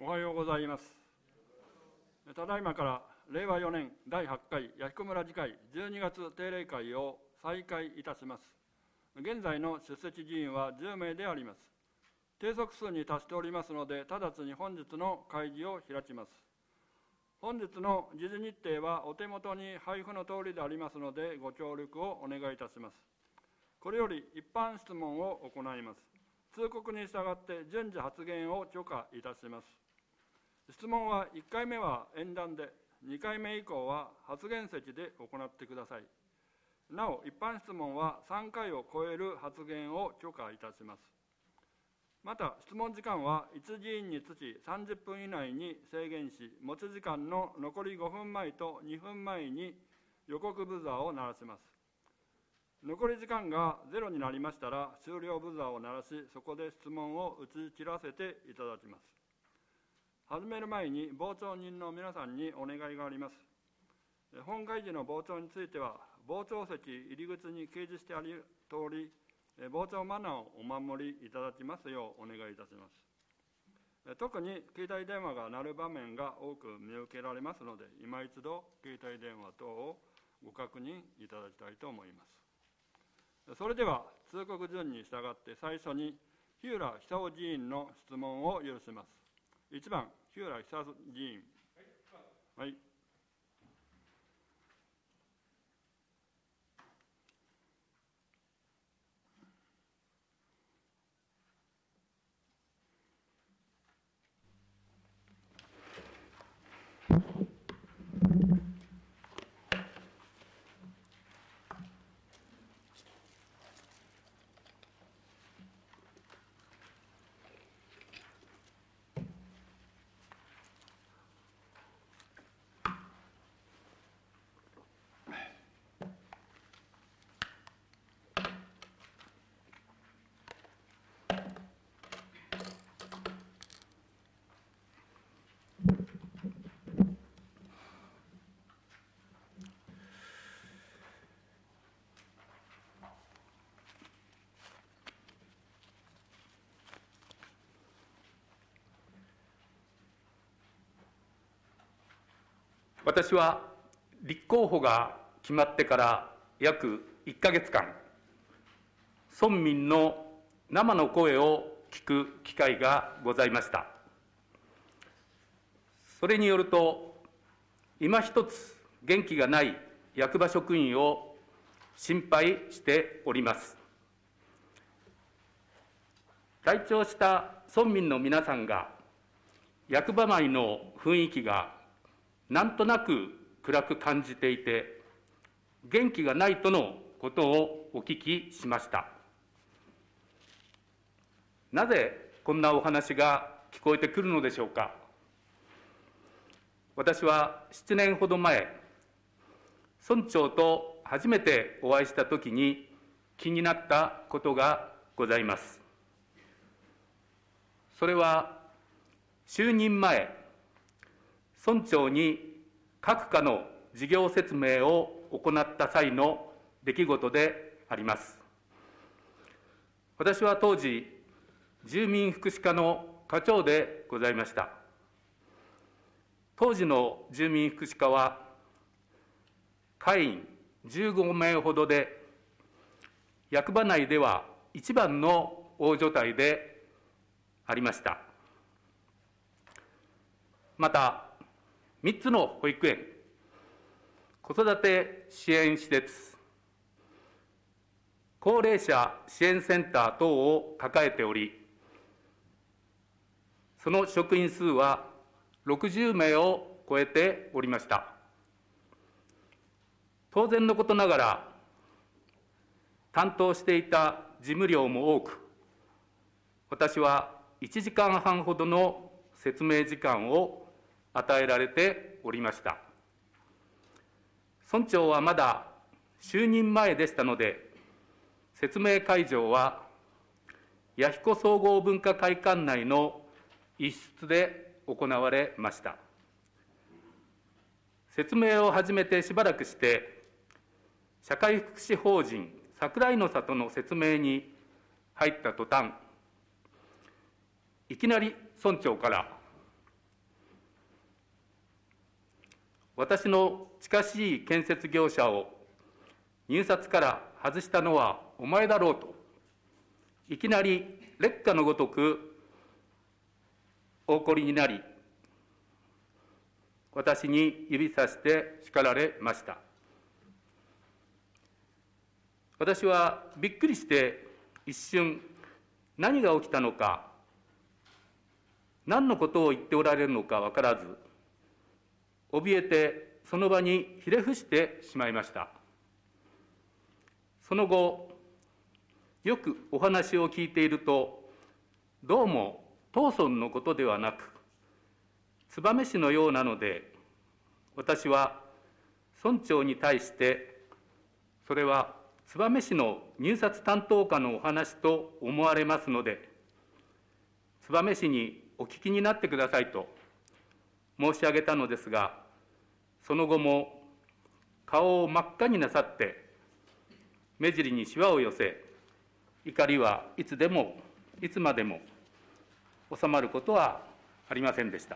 おはようございます。ただいまから令和4年第8回弥彦村議会12月定例会を再開いたします。現在の出席議員は10名であります。定則数に達しておりますので、直ちに本日の会議を開きます。本日の議事日程はお手元に配布の通りでありますので、ご協力をお願いいたします。これより一般質問を行います。通告に従って順次発言を許可いたします。質問は1回目は演談で、2回目以降は発言席で行ってください。なお、一般質問は3回を超える発言を許可いたします。また、質問時間は1議員につき30分以内に制限し、持ち時間の残り5分前と2分前に予告ブザーを鳴らします。残り時間がゼロになりましたら、終了ブザーを鳴らし、そこで質問を打ち切らせていただきます。始める前に傍聴人の皆さんにお願いがあります。本会議の傍聴については、傍聴席入り口に掲示してある通り、傍聴マナーをお守りいただきますようお願いいたします。特に携帯電話が鳴る場面が多く見受けられますので、今一度携帯電話等をご確認いただきたいと思います。それでは通告順に従って最初に日浦久夫議員の質問を許します。1番、日浦久夫議員。はい。 私は立候補が決まってから約1ヶ月間、村民の生の声を聞く機会がございました。それによると、今一つ元気がない役場職員を心配しております。来庁した村民の皆さんが、役場内の雰囲気がなんとなく暗く感じていて、元気がないとのことをお聞きしました。なぜこんなお話が聞こえてくるのでしょうか。私は7年ほど前、村長と初めてお会いしたときに気になったことがございます。それは就任前、村長に各課の事業説明を行った際の出来事であります。私は当時、住民福祉課の課長でございました。当時の住民福祉課は、会員15名ほどで、役場内では一番の大所帯でありました。また、3つの保育園、子育て支援施設、高齢者支援センター等を抱えており、その職員数は60名を超えておりました。当然のことながら、担当していた事務量も多く、私は1時間半ほどの説明時間を与えられておりました。村長はまだ就任前でしたので、説明会場は弥彦総合文化会館内の一室で行われました。説明を始めてしばらくして、社会福祉法人桜井の里の説明に入った途端、いきなり村長から、 私の近しい建設業者を入札から外したのはお前だろうと、いきなり烈火のごとくお怒りになり、私に指さして叱られました。私はびっくりして一瞬、何が起きたのか、何のことを言っておられるのか分からず、怯えてその場にひれ伏してしまいました。その後、よくお話を聞いていると、どうも藤村のことではなく、燕市のようなので、私は村長に対して、それは燕市の入札担当課のお話と思われますので、燕市にお聞きになってくださいと申し上げたのですが、その後も顔を真っ赤になさって、目尻にしわを寄せ、怒りはいつでもいつまでも収まることはありませんでした。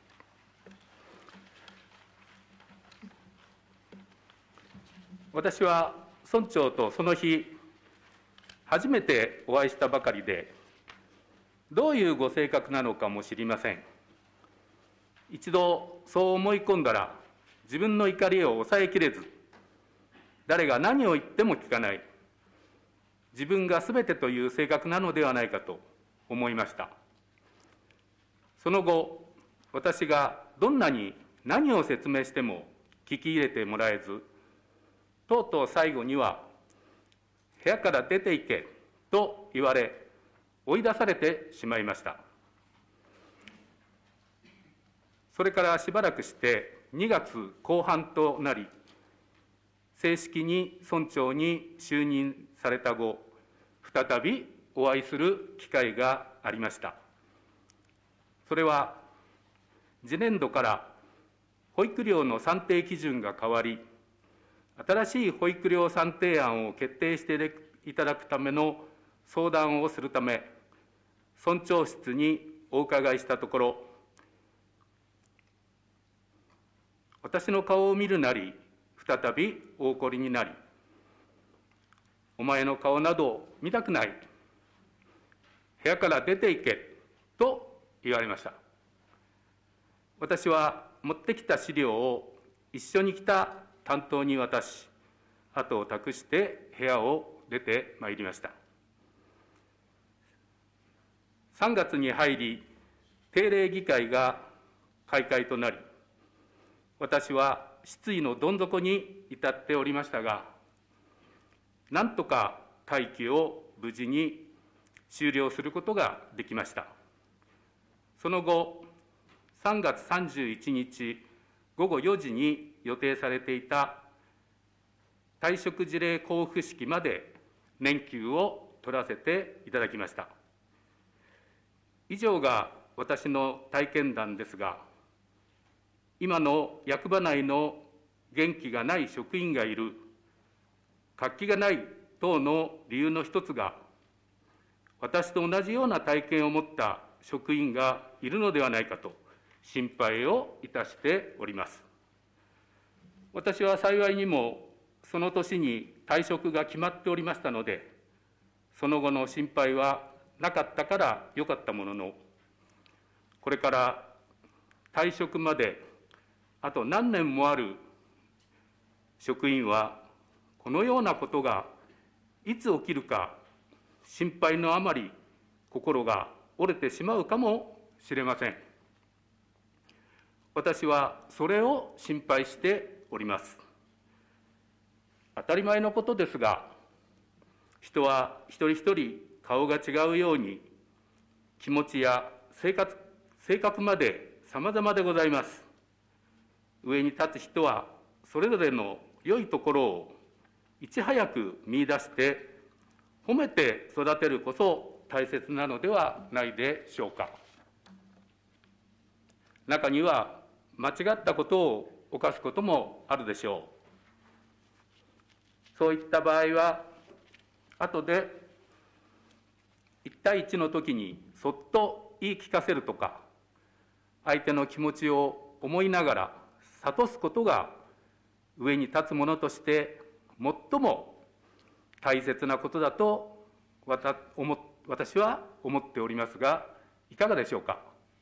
私は村長とその日、初めてお会いしたばかりで、どういうご性格なのかも知りません。一度そう思い込んだら、自分の怒りを抑えきれず、誰が何を言っても聞かない、自分がすべてという性格なのではないかと思いました。その後、私がどんなに何を説明しても聞き入れてもらえず、とうとう最後には、部屋から出て行けと言われ、追い出されてしまいました。それからしばらくして2月後半となり、正式に村長に就任された後、再びお会いする機会がありました。それは、次年度から保育料の算定基準が変わり、新しい保育料算定案を決定していただくための相談をするため、村長室にお伺いしたところ、私の顔を見るなり、再びお怒りになり、お前の顔など見たくない、部屋から出て行けと言われました。私は持ってきた資料を一緒に来た担当に渡し、後を託して部屋を出てまいりました。3月に入り、定例議会が開会となり、私は失意のどん底に至っておりましたが、なんとか会期を無事に終了することができました。その後、3月31日午後4時に予定されていた退職辞令交付式まで年休を取らせていただきました。以上が私の体験談ですが、今の役場内の元気がない職員がいる、活気がない等の理由の一つが、私と同じような体験を持った職員がいるのではないかと心配をいたしております。私は幸いにもその年に退職が決まっておりましたので、その後の心配はなかったからよかったものの、これから退職まであと何年もある職員は、このようなことがいつ起きるか心配のあまり心が折れてしまうかもしれません。私はそれを心配しております。当たり前のことですが、人は一人一人顔が違うように、気持ちや性格まで様々でございます。上に立つ人はそれぞれの良いところをいち早く見出して褒めて育てるこそ大切なのではないでしょうか。中には間違ったことを犯すこともあるでしょう。そういった場合は、後で1対1の時にそっと言い聞かせるとか、相手の気持ちを思いながら諭すことが上に立つものとして最も大切なことだと私は思っておりますが、いかがでしょうか。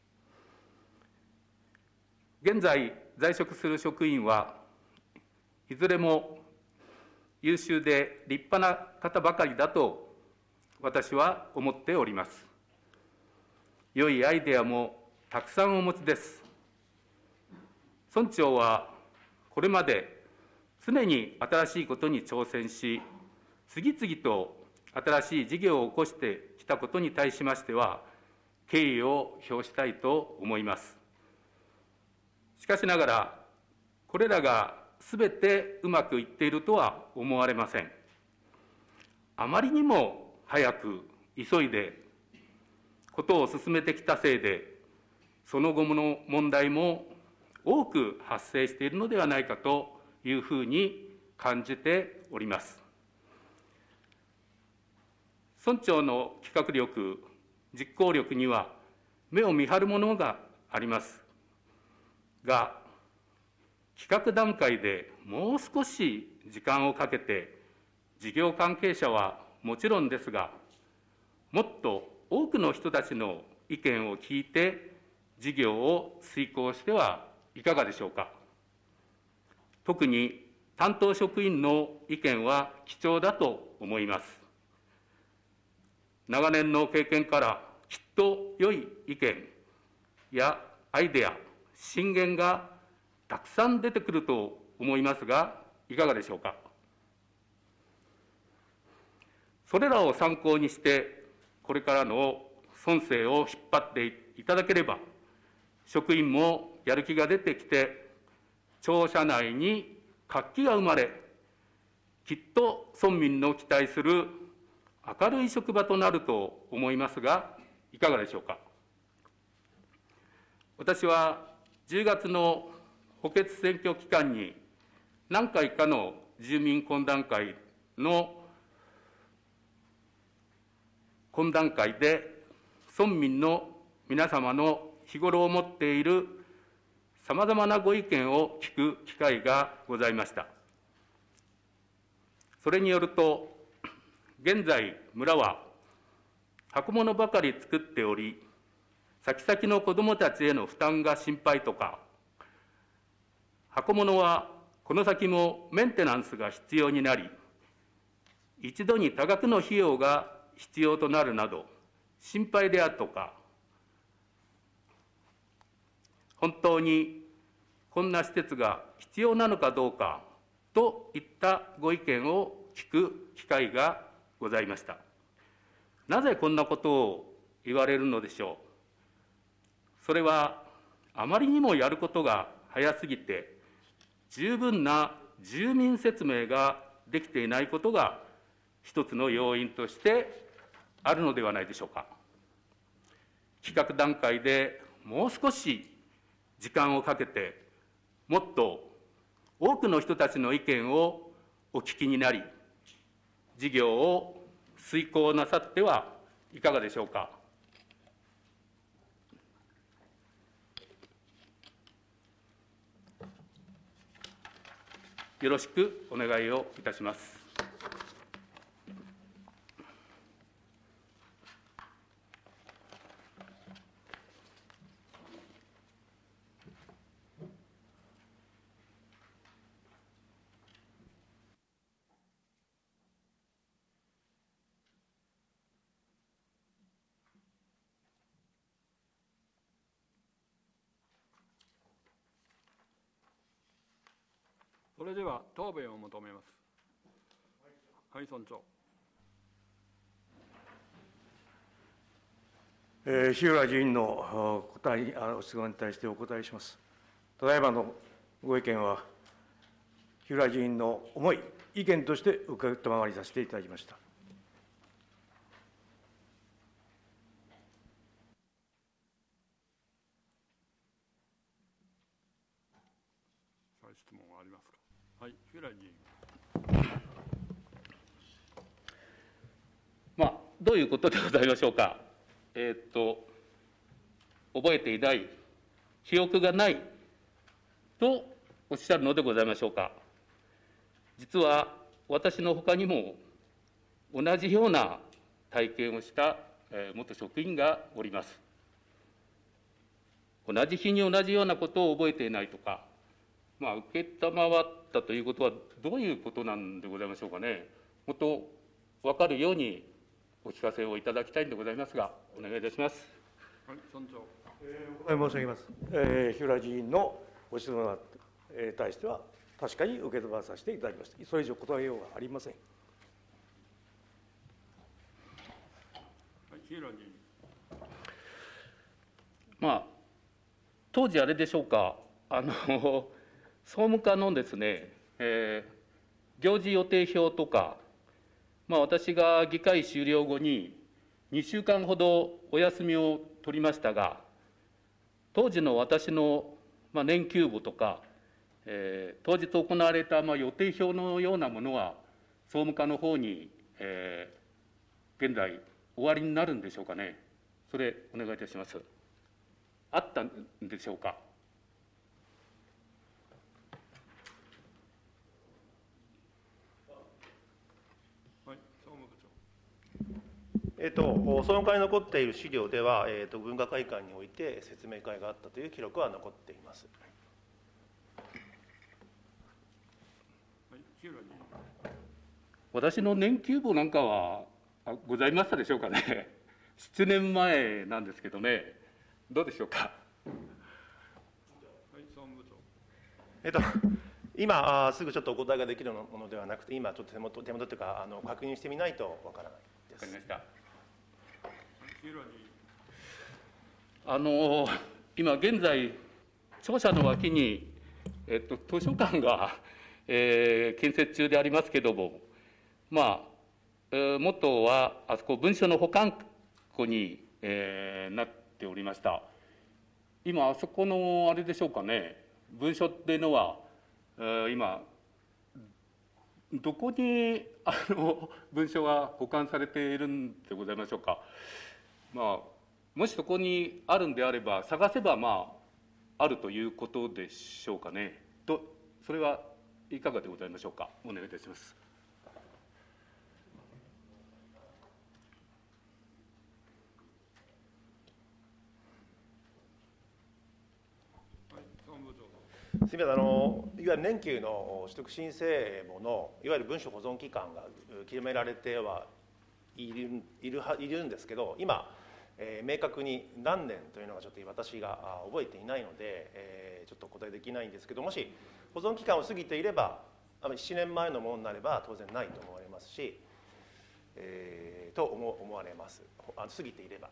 現在在職する職員はいずれも優秀で立派な方ばかりだと私は思っております。良いアイデアもたくさんお持ちです。村長はこれまで常に新しいことに挑戦し、次々と新しい事業を起こしてきたことに対しましては、敬意を表したいと思います。しかしながら、これらがすべてうまくいっているとは思われません。あまりにも早く急いでことを進めてきたせいで、その後の問題も多く発生しているのではないかというふうに感じております。村長の企画力、実行力には目を見張るものがありますが、企画段階でもう少し時間をかけて、事業関係者はもちろんですが、もっと多くの人たちの意見を聞いて、事業を遂行してはいかがでしょうか。特に担当職員の意見は貴重だと思います。長年の経験からきっと良い意見やアイデア、進言がたくさん出てくると思いますが、いかがでしょうか。それらを参考にして、これからの村政を引っ張っていただければ、職員もやる気が出てきて、庁舎内に活気が生まれ、きっと村民の期待する明るい職場となると思いますが、いかがでしょうか。私は10月の補欠選挙期間に何回かの住民懇談会で村民の皆様の日頃を持っているさまざまなご意見を聞く機会がございました。それによると、現在村は箱物ばかり作っており、先々の子どもたちへの負担が心配とか、箱物はこの先もメンテナンスが必要になり、一度に多額の費用が必要となるなど心配であるとか、本当にこんな施設が必要なのかどうかといったご意見を聞く機会がございました。なぜこんなことを言われるのでしょう。それはあまりにもやることが早すぎて、十分な住民説明ができていないことが一つの要因としてあるのではないでしょうか。企画段階でもう少し時間をかけて、もっと多くの人たちの意見をお聞きになり、事業を遂行なさってはいかがでしょうか。よろしくお願いをいたします。 それでは答弁を求めます。はい、村長。 日浦議員の質問に対してお答えします。ただいまのご意見は、日浦議員の思い、意見として受けまりさせていただきました。 質問はありますか。はい、日浦議員。 どういうことでございましょうか。覚えていない、記憶がないとおっしゃるのでございましょうか。実は私のほかにも同じような体験をした元職員がおります。同じ日に同じようなことを覚えていないとか、受けたまわったということはどういうことなんでございましょうかね。もっと分かるようにお聞かせをいただきたいんでございますが、お願いいたします。 はい、村長。 お答え申し上げます。日浦議員のご質問に対しては、確かに受け止めさせていただきました。それ以上答えようがありません。 はい、日浦議員。 当時あれでしょうか、総務課のですね、行事予定表とか、私が議会終了後に2週間ほどお休みを取りましたが、当時の私の年休簿とか、当日行われた予定表のようなものは、総務課の方に、現在、終わりになるんでしょうかね。それ、お願いいたします。あったんでしょうか。 はい、総務部総務課に残っている資料では、文化会館において説明会があったという記録は残っています。 はい、日浦議員。 私の年休簿なんかはございましたでしょうかね。7年前なんですけどね。どうでしょうか。 はい、総務部長。 今すぐちょっとお答えができるものではなくて、今ちょっと手元というか確認してみないとわからないです。 わかりました。 日浦議員。 今現在庁舎の脇に、図書館が、建設中でありますけども、元はあそこ文書の保管庫に、なっておりました。今あそこのあれでしょうかね、文書っていうのは、今どこに文書が保管されているんでございましょうか。もしそこにあるんであれば探せばあるということでしょうかね。それはいかがでございましょうか。お願いいたします。 すみません、いわゆる年休の取得申請簿のいわゆる文書保存期間が決められてはいるんですけど、今、明確に何年というのがちょっと私が覚えていないので、ちょっとお答えできないんですけど、もし保存期間を過ぎていれば、7年前のものになれば当然ないと思われますし、と思われます。過ぎていれば。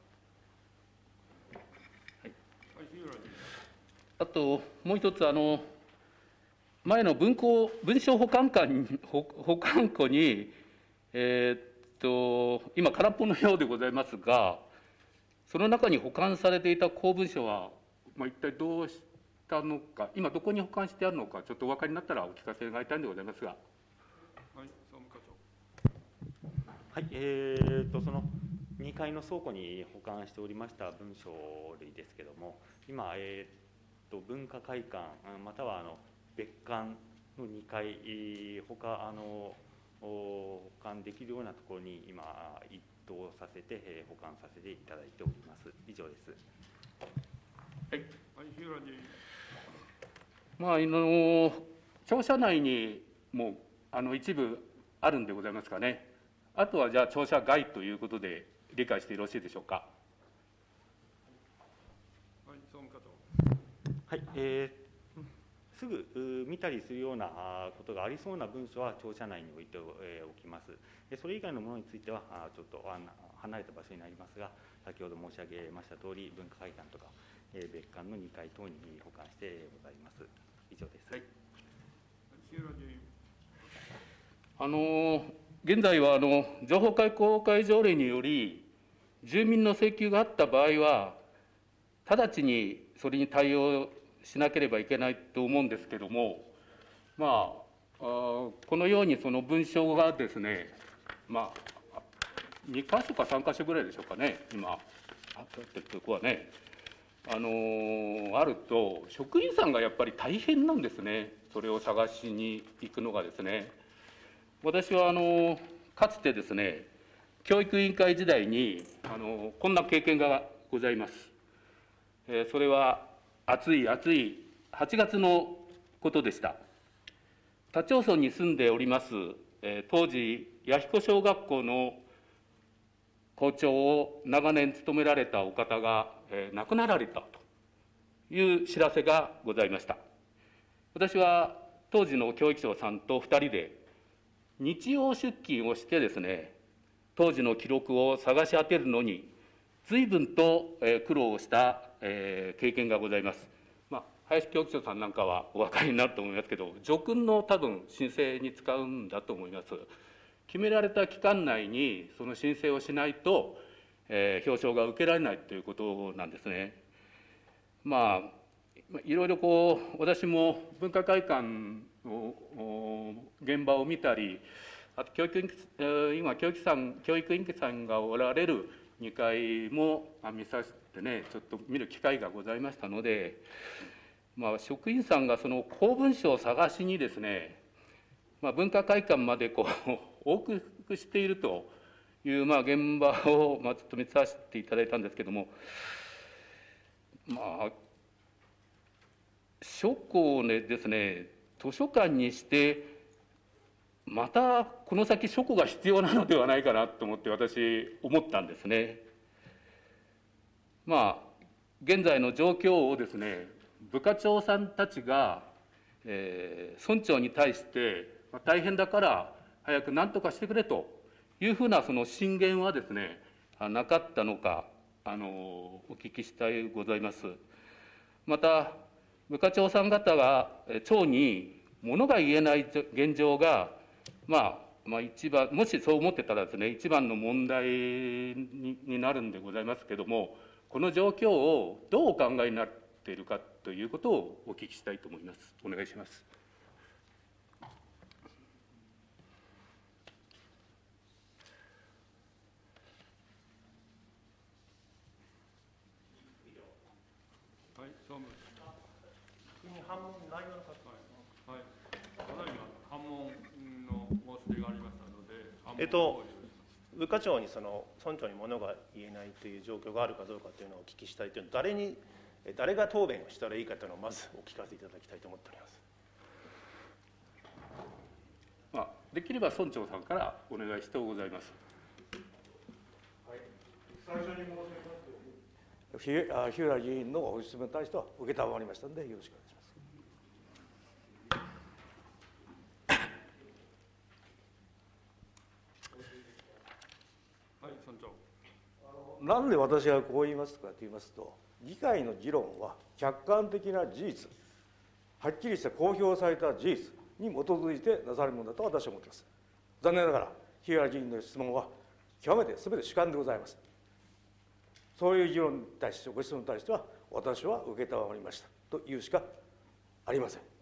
はい、日浦議員。 あともう一つ、前の文書保管庫に、今空っぽのようでございますが、その中に保管されていた公文書は、一体どうしたのか、今どこに保管してあるのか、ちょっとお分かりになったらお聞かせ願いたいんでございますが。 はい、総務課長。 はい、その2階の倉庫に保管しておりました文書類ですけれども、今、文化会館または別館の2階保管できるようなところに今移動させて保管させていただいております。以上です。 はい、日浦議員。庁舎内にも一部あるんでございますかね。あとはじゃあ庁舎外ということで理解してよろしいでしょうか。 はい、総務課長。 はい、すぐ見たりするようなことがありそうな文書は庁舎内に置いておきます。それ以外のものについてはちょっと離れた場所になりますが、先ほど申し上げました通り、文化会館とか別館の2階等に保管してございます。以上です。はい。 日浦議員。 現在は情報公開条例により、住民の請求があった場合は、直ちにそれに対応しなければいけないと思うんですけども、このようにその文書がですね、2か所か3か所ぐらいでしょうかね、今、あったとこはね、 あると、職員さんがやっぱり大変なんですね、それを探しに行くのがですね。私はかつてですね、教育委員会時代にこんな経験がございます。それは暑い8月のことでした。他町村に住んでおります、当時、弥彦小学校の校長を長年務められたお方が、亡くなられたという知らせがございました。私は当時の教育長さんと2人で日曜出勤をしてですね、当時の記録を探し当てるのに随分と苦労した経験がございます。林教育長さんなんかはお分かりになると思いますけど、叙勲の多分申請に使うんだと思います。決められた期間内にその申請をしないと、表彰が受けられないということなんですね。いろいろ私も文化会館の現場を見たり、あと今教育委員さんがおられる2階も見させてね、ちょっと見る機会がございましたので、職員さんがその公文書を探しにですね、文化会館まで往復しているという現場を務めさせていただいたんですけども、書庫をですね、図書館にしてまたこの先書庫が必要なのではないかなと思って私思ったんですね。現在の状況をですね、部課長さんたちが、村長に対して大変だから早く何とかしてくれというふうなその進言はですね、なかったのかお聞きしたいございます。また部課長さん方が町に物が言えない現状が一番、もしそう思ってたらですね、一番の問題になるんでございますけども、この状況をどうお考えになっているかということをお聞きしたいと思います。お願いします。 はい、総務。 反問内容の方。 はい。ただいま反問の申し出がありましたので、 部課長に村長に物が言えないという状況があるかどうかというのをお聞きしたいというのは、誰が答弁をしたらいいかというのをまずお聞かせいただきたいと思っております。 できれば村長さんからお願いしてございます。 はい、最初に申し上げますように、日浦議員のご質問に対しては承りましたので、よろしくお願いします。 はい、村長。 なんで私がこう言いますかと言いますと、議会の議論は客観的な事実、はっきりした公表された事実に基づいてなされるものだと私は思っています。残念ながら、日浦議員の質問は極めて全て主観でございます。そういう議論に対して、ご質問に対しては、私は承りましたというしかありません。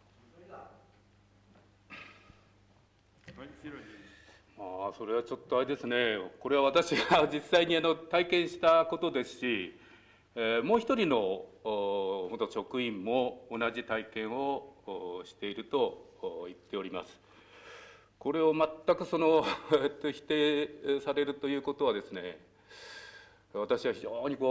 それはちょっとあれですね、これは私が実際に体験したことですし、もう一人の元職員も同じ体験をしていると言っております。これを全く否定されるということはですね、私は非常に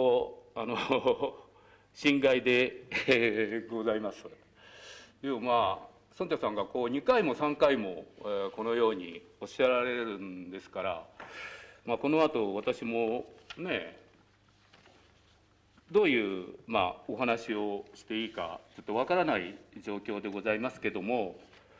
心外でございます。村長さんが2回も3回もこのようにおっしゃられるんですから、この後私もね、どういうお話をしていいかちょっとわからない状況でございますけども、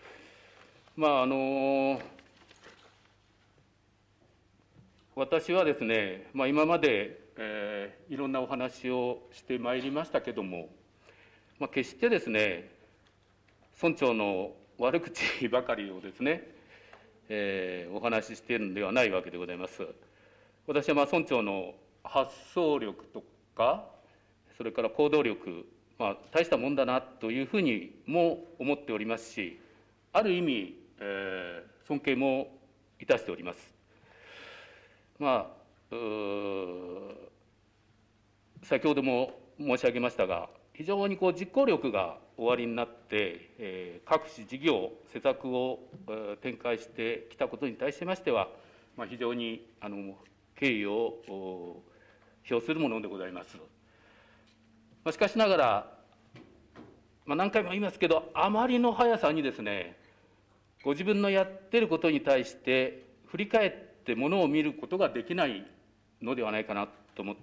私はですね、今まで、いろんなお話をしてまいりましたけども、決してですね、村長の悪口ばかりをですね、お話ししているのではないわけでございます。私は村長の発想力とか、それから行動力、大したもんだなというふうにも思っておりますし、ある意味、尊敬もいたしております。先ほども申し上げましたが、非常に実行力がおありになって、各種事業、施策を展開してきたことに対しましては、非常に敬意を表するものでございます。しかしながら、何回も言いますけど、あまりの速さにですね、ご自分のやってることに対して振り返ってものを見ることができないのではないかなと思って、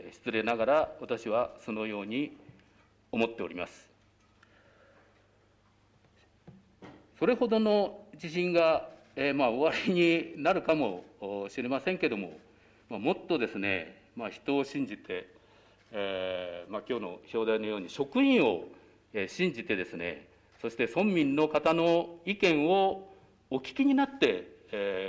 失礼ながら私はそのように思っております。それほどの地震が、終わりになるかもしれませんけれども、もっとですね、人を信じて、今日の表題のように職員を信じてですね、そして村民の方の意見をお聞きになって、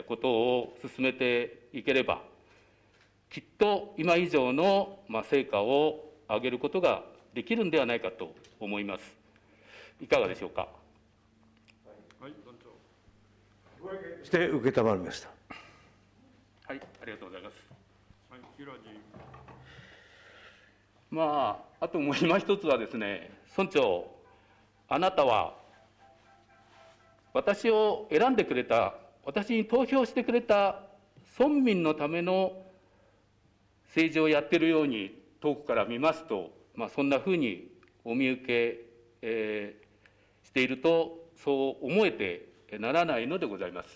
ことを進めていければ、きっと今以上の成果を上げることができるんではないかと思います。いかがでしょうか。 はい、村長。 して承りました。 はい、ありがとうございます。 はい、平議員。 あともう今一つはですね、村長、あなたは私を選んでくれた、私に投票してくれた村民のための政治をやっているように遠くから見ますと、そんなふうにお見受け、しているとそう思えてならないのでございます。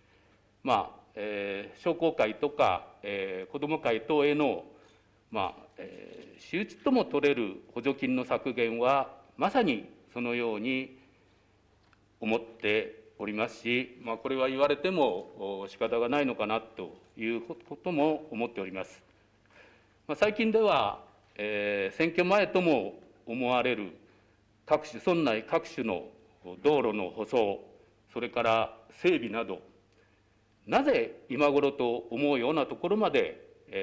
商工会とか、子ども会等への、周知とも取れる補助金の削減はまさにそのように思っておりますし、これは言われても仕方がないのかなということも思っております。最近では、選挙前とも思われる村内各種の道路の舗装、それから整備など、なぜ今頃と思うようなところまで、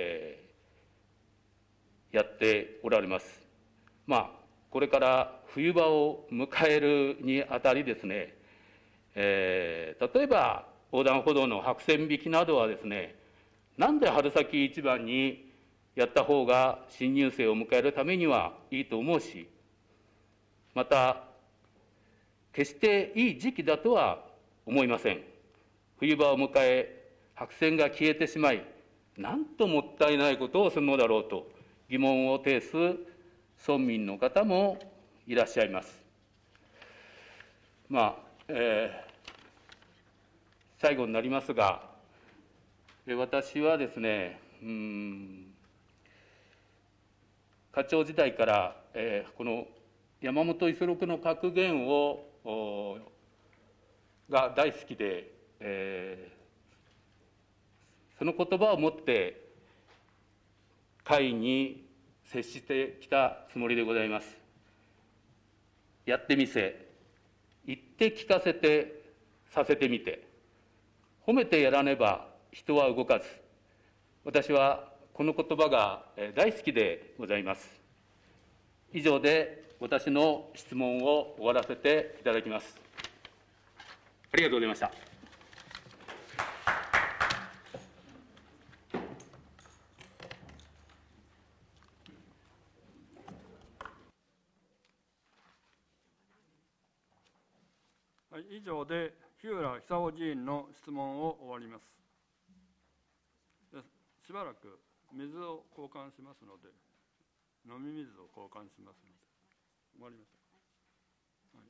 やっておられます。これから冬場を迎えるにあたりですね、例えば横断歩道の白線引きなどはですね、なんで春先一番にやった方が新入生を迎えるためにはいいと思うし、また決していい時期だとは思いません。冬場を迎え白線が消えてしまい、なんともったいないことをするのだろうと疑問を呈す村民の方もいらっしゃいます。最後になりますが、私はですね、課長時代から、この山本五十六の格言が大好きで、その言葉をもって会に接してきたつもりでございます。やってみせ、言って聞かせて、させてみて、褒めてやらねば人は動かず。私はこの言葉が大好きでございます。以上で私の質問を終わらせていただきます。ありがとうございました。 はい、以上で日浦久夫議員の質問を終わります。しばらく水を交換しますので、飲み水を交換しますので、終わりました。はい。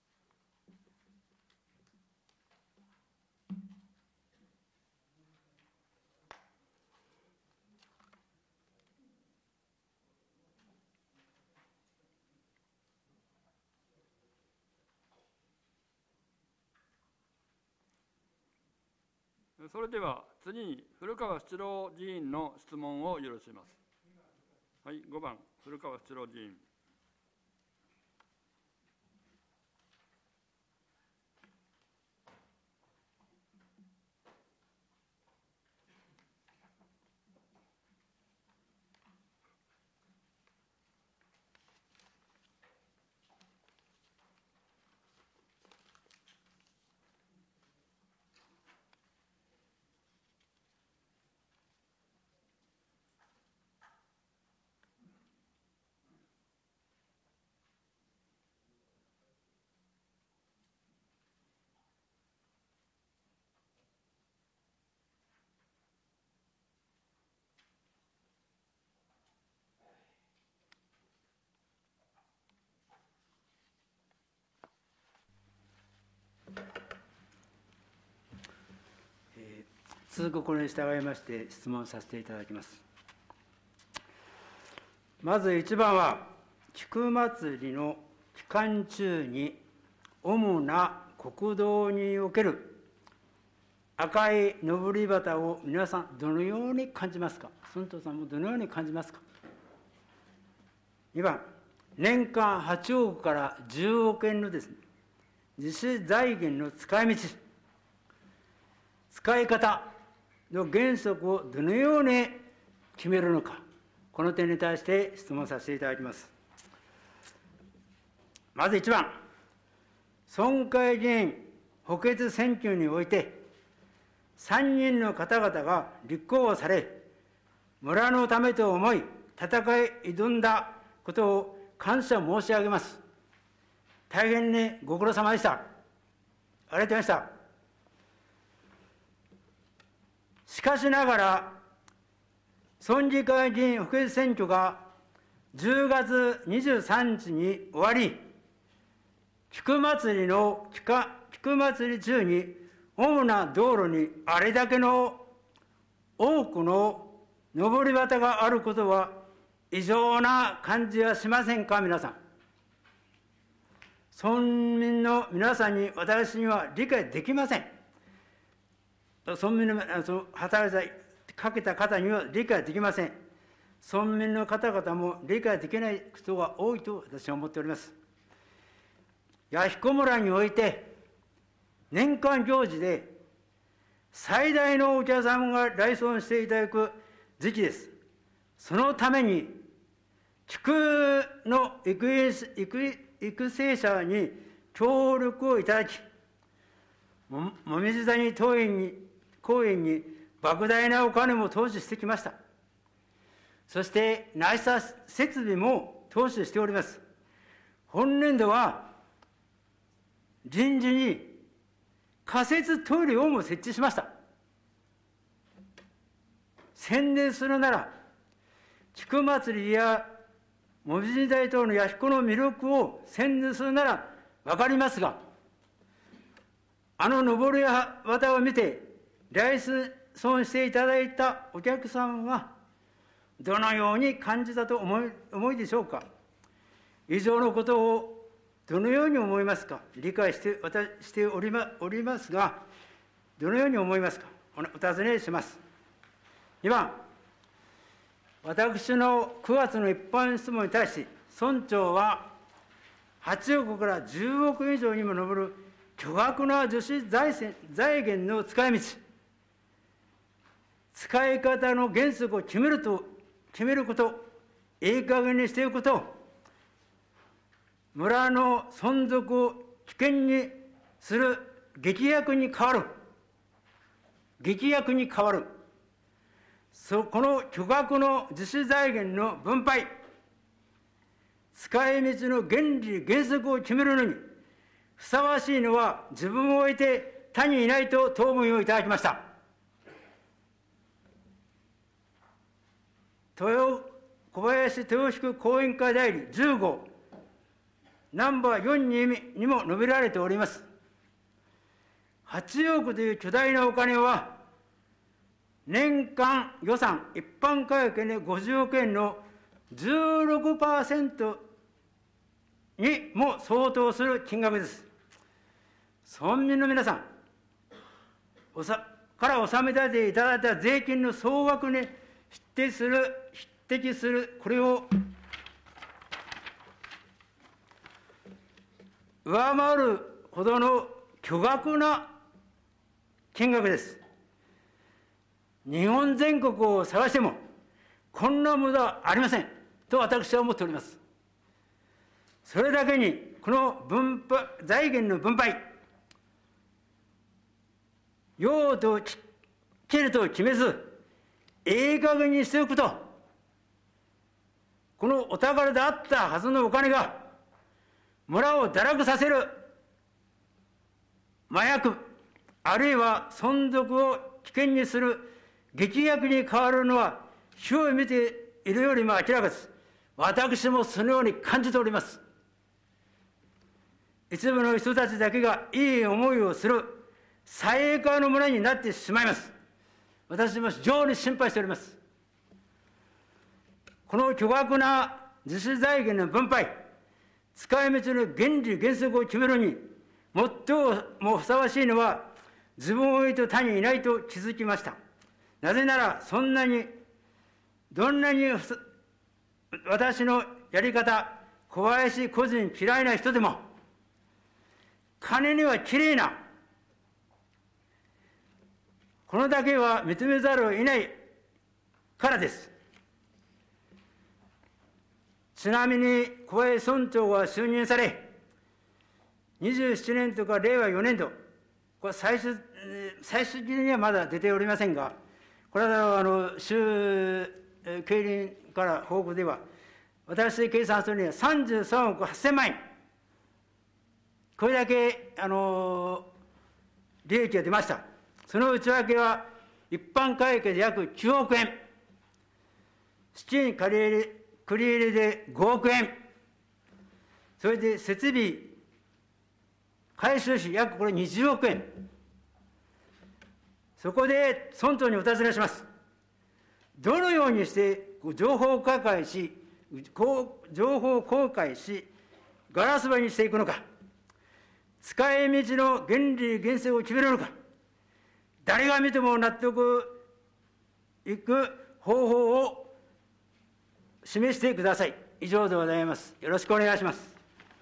それでは次に古川七郎議員の質問を許します。はい、5番、古川七郎議員。 通告に従いまして質問させていただきます。まず1番は、菊祭りの期間中に主な国道における赤いのぼり旗を皆さんどのように感じますか。村長さんもどのように感じますか。2番、年間8億から10億円のですね、自主財源の使い道、使い方の原則をどのように決めるのか、この点に対して質問させていただきます。まず1番、村会議員補欠選挙において、3人の方々が立候補され、村のためと思い、戦い挑んだことを感謝申し上げます。大変にご苦労様でした。ありがとうございました。しかしながら、村議会議員補欠選挙が10月23日に終わり、菊祭り中に主な道路にあれだけの多くののぼり旗があることは異常な感じはしませんか。皆さん、村民の皆さんに私には理解できません。村民の働きかけた方には理解できません。村民の方々も理解できない人が多いと私は思っております。弥彦村において年間行事で最大のお客様が来村していただく時期です。そのために菊の育成者に協力をいただき、もみじ谷公園に莫大なお金も投資してきました。そして内査設備も投資しております。本年度は臨時に仮設トイレをも設置しました。宣伝するなら、菊祭りやもみじ谷等の弥彦の魅力を宣伝するなら分かりますが、あののぼり旗を見て来村していただいたお客様はどのように感じたと思いでしょうか。以上のことをどのように思いますか。理解しておりますが、どのように思いますか。お尋ねします。2番、私の9月の一般質問に対し、村長は8億から10億以上にも上る巨額な女子財源の使い道、使い方の原則を決めること、いい加減にしていくこと、村の存続を危険にする劇薬に変わる。この巨額の自主財源の分配、使い道の原理原則を決めるのにふさわしいのは自分を置いて他にいないと答弁をいただきました。小林豊宿後援会代理10号ナンバー4にも述べられております。8億という巨大なお金は年間予算一般会計で50億円の 16% にも相当する金額です。村民の皆さんから納め立てていただいた税金の総額に匹敵するこれを上回るほどの巨額な金額です。日本全国を探してもこんな無駄はありませんと私は思っております。それだけにこの財源の分配、用途をきっちりと決めずいい加減にしておくと、このお宝であったはずのお金が村を堕落させる麻薬、あるいは存続を危険にする劇薬に変わるのは火を見ているよりも明らかです。私もそのように感じております。一部の人たちだけがいい思いをする最下の村になってしまいます。 私も非常に心配しております。この巨額な自主財源の分配、使い道の原理原則を決めるに、最もふさわしいのは、自分を置いて他にいないと気づきました。なぜなら、どんなに私のやり方、小林個人嫌いな人でも、金にはきれいな、このだけは認めざるを得ないからです。ちなみに小林村長が就任され、27年とか令和4年度、これ最終的にはまだ出ておりませんが、これは衆競輪から報告では、私計算するには33億8000万円、これだけ利益が出ました。その内訳は、一般会計で約9億円、資金借り入れで5億円、それで設備改修費約これ20億円。そこで村長にお尋ねします。どのようにして情報公開し、ガラス張りにしていくのか、使い道の原理原則を決めるのか、誰が見ても納得いく方法を示してください。以上でございます。よろしくお願いします。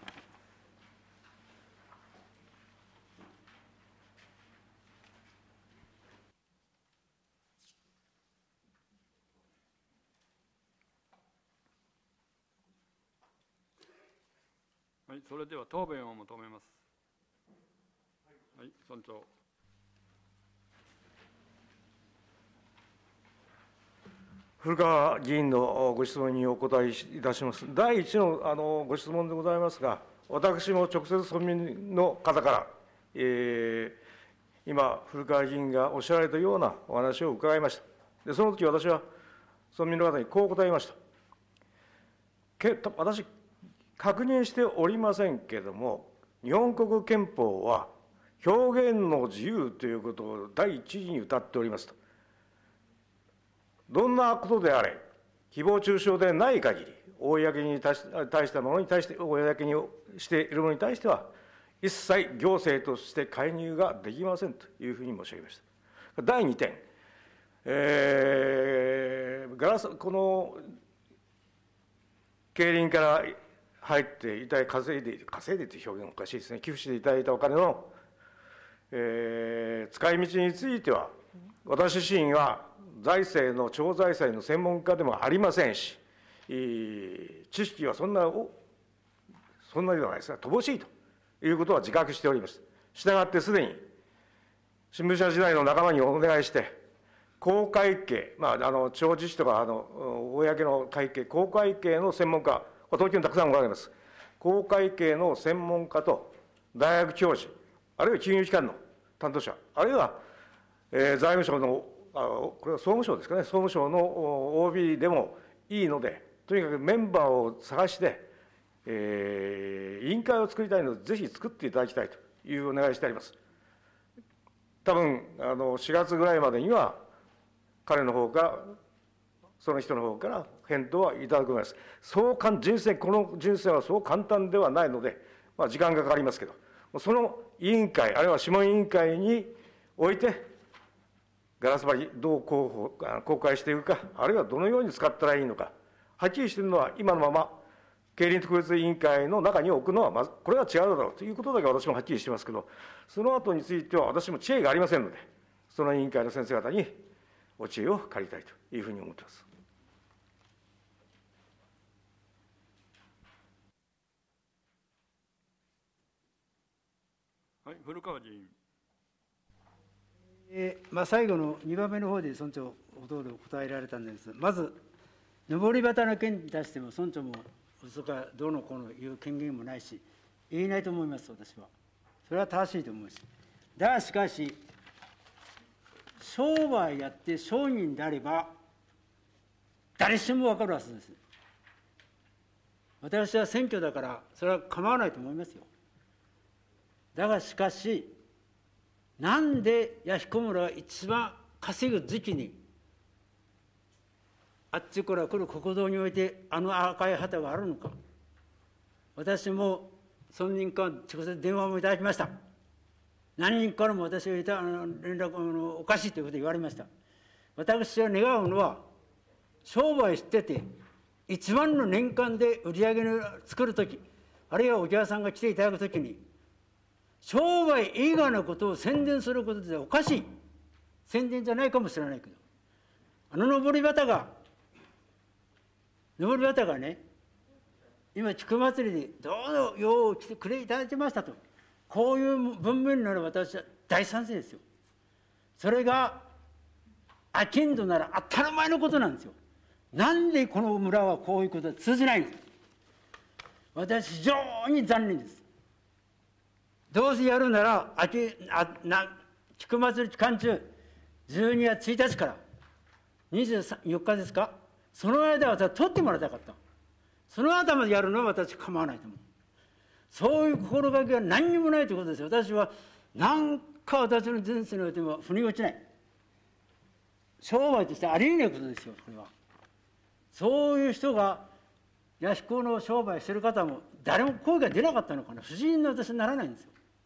はい、それでは答弁を求めます。はい、村長。 古川議員のご質問にお答えいたします。第一のご質問でございますが、私も直接村民の方から、今、古川議員がおっしゃられたようなお話を伺いました。で、その時私は村民の方にこう答えました。私、確認しておりませんけれども、日本国憲法は表現の自由ということを第一義に謳っておりますと。どんなことであれ、誹謗中傷でない限り、公に対したものに対して、公にしているものに対しては、一切行政として介入ができませんというふうに申し上げました。第2点、この競輪から入っていただいて、稼いでという表現はおかしいですね、寄付していただいたお金の、使い道については、私自身は財政の超財政の専門家でもありませんし、知識はそんなにではないですが、乏しいということは自覚しております。したがってすでに、新聞社時代の仲間にお願いして、公会計、町自治とか公の会計、公会計の専門家、東京にたくさんおられます。公会計の専門家と大学教授、あるいは金融機関の担当者、あるいは、財務省のこれは総務省ですかね、総務省の OB でもいいので、とにかくメンバーを探して、委員会を作りたいので、ぜひ作っていただきたいというお願いしてあります。多分4月ぐらいまでには、彼の方から、その人の方から返答はいただくと思います。この人生はそう簡単ではないので、時間がかかりますけど、その委員会、あるいは諮問委員会において、ガラス張り、どう公開していくか、あるいはどのように使ったらいいのか、はっきりしているのは、今のまま、競輪特別委員会の中に置くのは、これは違うだろうということだけ私もはっきりしてますけど、その後については、私も知恵がありませんので、その委員会の先生方にお知恵を借りたいというふうに思っています。 はい、古川議員。 最後の2番目の方で村長、ほとんど答えられたんですが、まず、上り旗の件に対しても、村長も、それからどうのこうのいう権限もないし、言えないと思います、私は。それは正しいと思うし。だがしかし、商売やって商人であれば、誰しも分かるはずです。私は選挙だから、それは構わないと思いますよ。だがしかし、なんで弥彦村が一番稼ぐ時期に、あっちから来る国道においてあの赤い旗があるのか。私も村民から直接電話もいただきました。何人からも私が連絡おかしいということを言われました。私は願うのは、商売してて一番の年間で売り上げを作るとき、あるいはお客さんが来ていただくときに、商売以外のことを宣伝することでおかしい。宣伝じゃないかもしれないけど、のぼり旗がね、今地区祭りでどうぞよう来てくれいただきましたと、こういう文面なら私は大賛成ですよ。それが商人なら当たり前のことなんですよ。なんでこの村はこういうことは通じないのか。私非常に残念です。どうせやるなら地区祭り期間中、12月1日から24日ですか、その間は私は取ってもらいたかった。その頭でやるのは私構わないと思う。そういう心がけが何にもないということですよ。私は何か私の人生においても腑に落ちない。商売としてありえないことですよ、これは。そういう人が弥彦の商売してる方も誰も声が出なかったのかな、不思議に私はならないんですよ。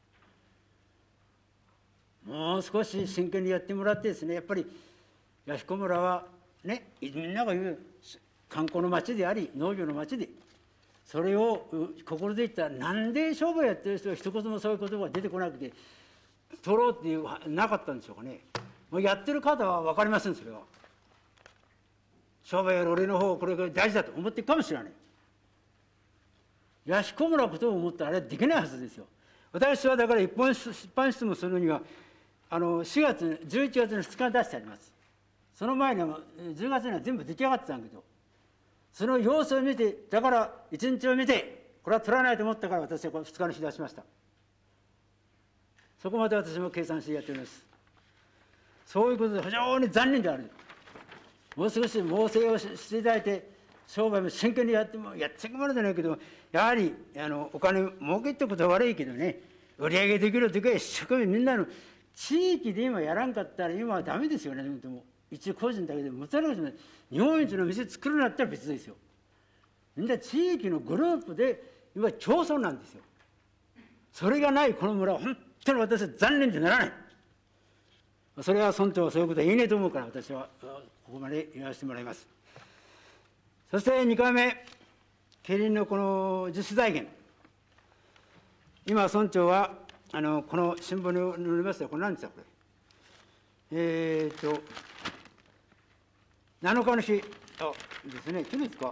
もう少し真剣にやってもらってですね、やっぱり弥彦村はね、みんなが言う観光の町であり農業の町で、それを心で言ったら、なんで商売やってる人は一言もそういう言葉が出てこなくて取ろうっていうなかったんでしょうかね。もうやってる方は分かりません。それは商売やる俺の方これが大事だと思ってるかもしれない。弥彦村のことを思ったらあれはできないはずですよ。私はだから一般質問するには11月の2日に出してあります。その前には10月には全部出来上がってたんだけど、その様子を見て、だから1日を見てこれは取らないと思ったから私はこの2日の日出しました。そこまで私も計算してやっております。そういうことで非常に残念である。もう少し猛省をしていただいて、商売も真剣にやっていくものじゃないけど、やはりお金儲けってことは悪いけどね、売り上げできるときは一生懸命みんなの地域で今やらんかったら今はダメですよね。でも一個人だけでもたらかしない。日本一の店作るんだったら別ですよ。みんな地域のグループで今競争なんですよ。それがないこの村は本当に私は残念でならない。それは村長はそういうことは言えねえと思うから、私はここまで言わせてもらいます。そして2回目、競輪のこの自主財源。今村長はこの新聞に載りましたよ。これ何ですかこれ。7日の日ですね、昨日ですか。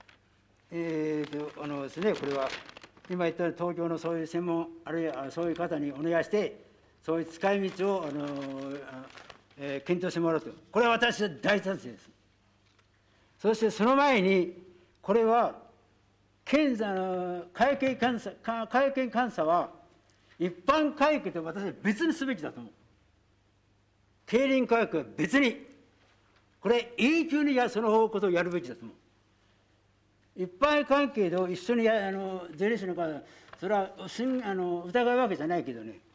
ですね、これは今言った東京のそういう専門あるいはそういう方にお願いして、そういう使い道を検討してもらうと、これは私は大賛成です。そしてその前に、これは会計監査は一般会計と私は別にすべきだと思う。競輪会計は別に、これ永久にそのことをやるべきだと思う。一般会計と一緒に税理士の方、それは疑うわけじゃないけどね、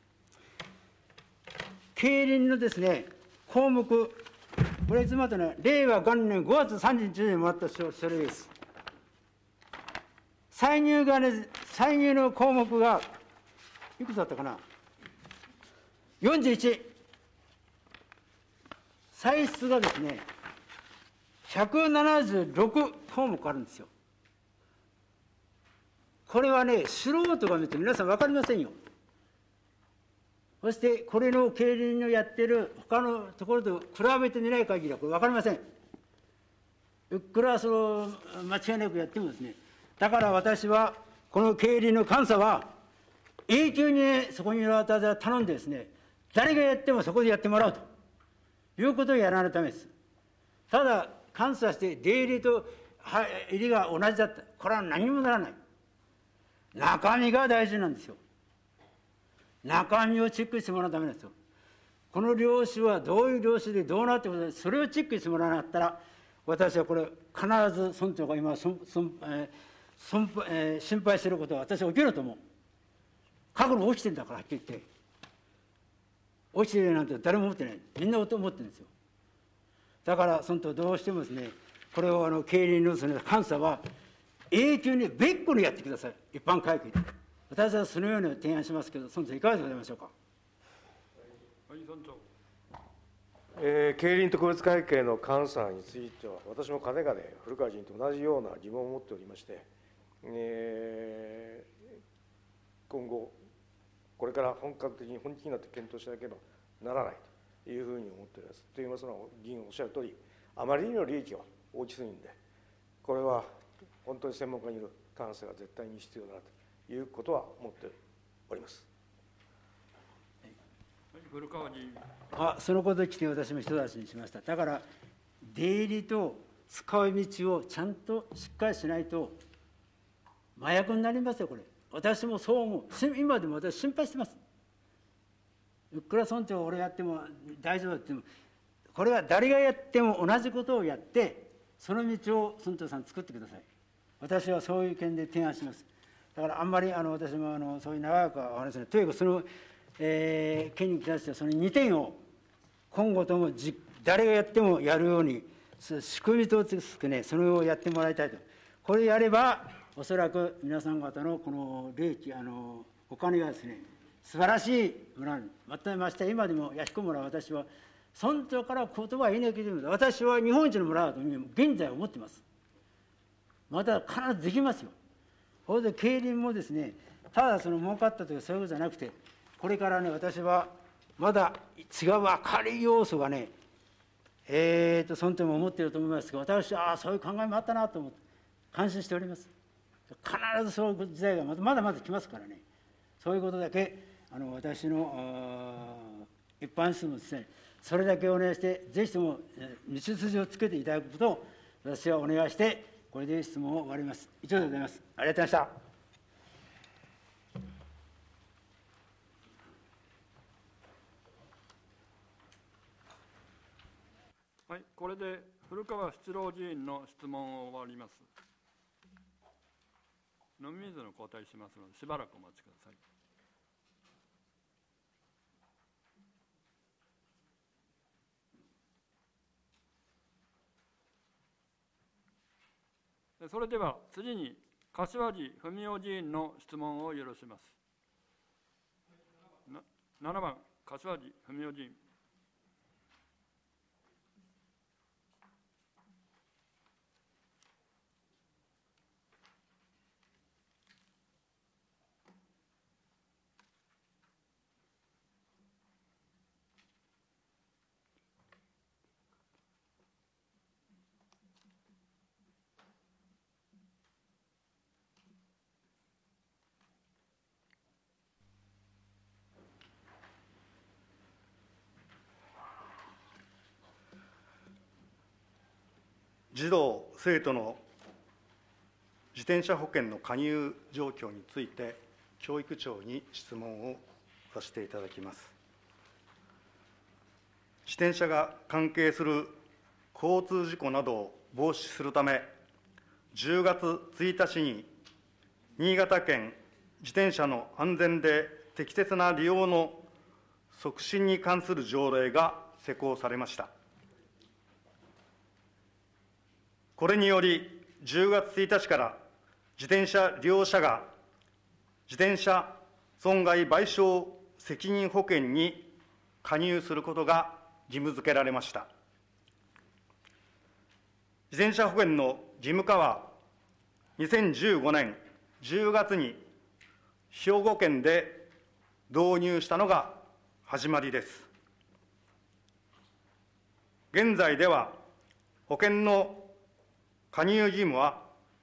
競輪のですね項目、これいつまでね、令和元年5月30日にもらった書類です。歳入の項目がいくつだったかな、41、歳出がですね176項目あるんですよ。これはね、素人が見て皆さん分かりませんよ。そしてこれの競輪のやってる他のところと比べてみない限りはこれ分かりません。いくら間違いなくやってもですね。だから私はこの競輪の監査は永久にそこに私は頼んでですね、誰がやってもそこでやってもらうということをやらないためです。ただ監査して出入りと入りが同じだった、これは何にもならない。中身が大事なんですよ。中身をチェックしてもらうためなんですよ。この領収はどういう領収でどうなってことで、それをチェックしてもらわなかったら、私はこれ必ず村長が今心配していることは私は起きると思う。過去に起きてるんだから、はっきり言って。起きてるなんて誰も思ってない。みんな思ってるんですよ。 だからそのとどうしてもですね、これを競輪のその監査は永久に別個にやってください、一般会計で。私はそのように提案しますけど、そのといかがでございましょうか。 はい、村長。 競輪特別会計の監査については、私もかねがね古川議員と同じような疑問を持っておりまして、今後、これから本気になって検討しなければならないというふうに思っております。といいますのは、議員おっしゃるとおり、あまりにも利益が大きすぎるんで、これは本当に専門家による監査が絶対に必要だなということは思っております。 古川議員。 そのことについて私も人たちにしました。だから、出入りと使い道をちゃんとしっかりしないと、麻薬になりますよ、これ。私もそう思う。今でも私、心配してます。いくら村長、俺やっても大丈夫だって言っても、これは誰がやっても同じことをやって、その道を村長さん作ってください。私はそういう件で提案します。だからあんまり私もそういう長くはお話しない。とにかくその、件に関してはその2点を今後とも誰がやってもやるように仕組みとつくね、それをやってもらいたいと。これやればおそらく皆さん方のこの利益お金がですね、素晴らしい村にまして今でも弥彦村は私は村長から言葉を言いなきゃいけない。私は日本一の村だと現在思っています。また必ずできますよ。それで競輪もですね、ただその儲かったというそういうことじゃなくて、これからね、私はまだ違う明るい要素がね、村長も思っていると思いますが、私はそういう考えもあったなと思って感心しております。必ずそういう時代がまだまだ来ますからね、そういうことだけ私の一般質問ですね、それだけお願いして、ぜひとも道筋をつけていただくことを私はお願いして、これで質問を終わります。以上でございます。ありがとうございました。 はい、これで古川七郎議員の質問を終わります。飲み水の交代しますので、しばらくお待ちください。それでは次に柏地文雄議員の質問を許します。7番、柏地文雄議員。 児童・生徒の自転車保険の加入状況について、教育庁に質問をさせていただきます。自転車が関係する交通事故などを防止するため、10月1日に新潟県自転車の安全で適切な利用の促進に関する条例が施行されました。これにより、10月1日から自転車利用者が自転車損害賠償責任保険に加入することが義務付けられました。自転車保険の義務化は、2015年10月に兵庫県で導入したのが始まりです。現在では、保険の加入義務は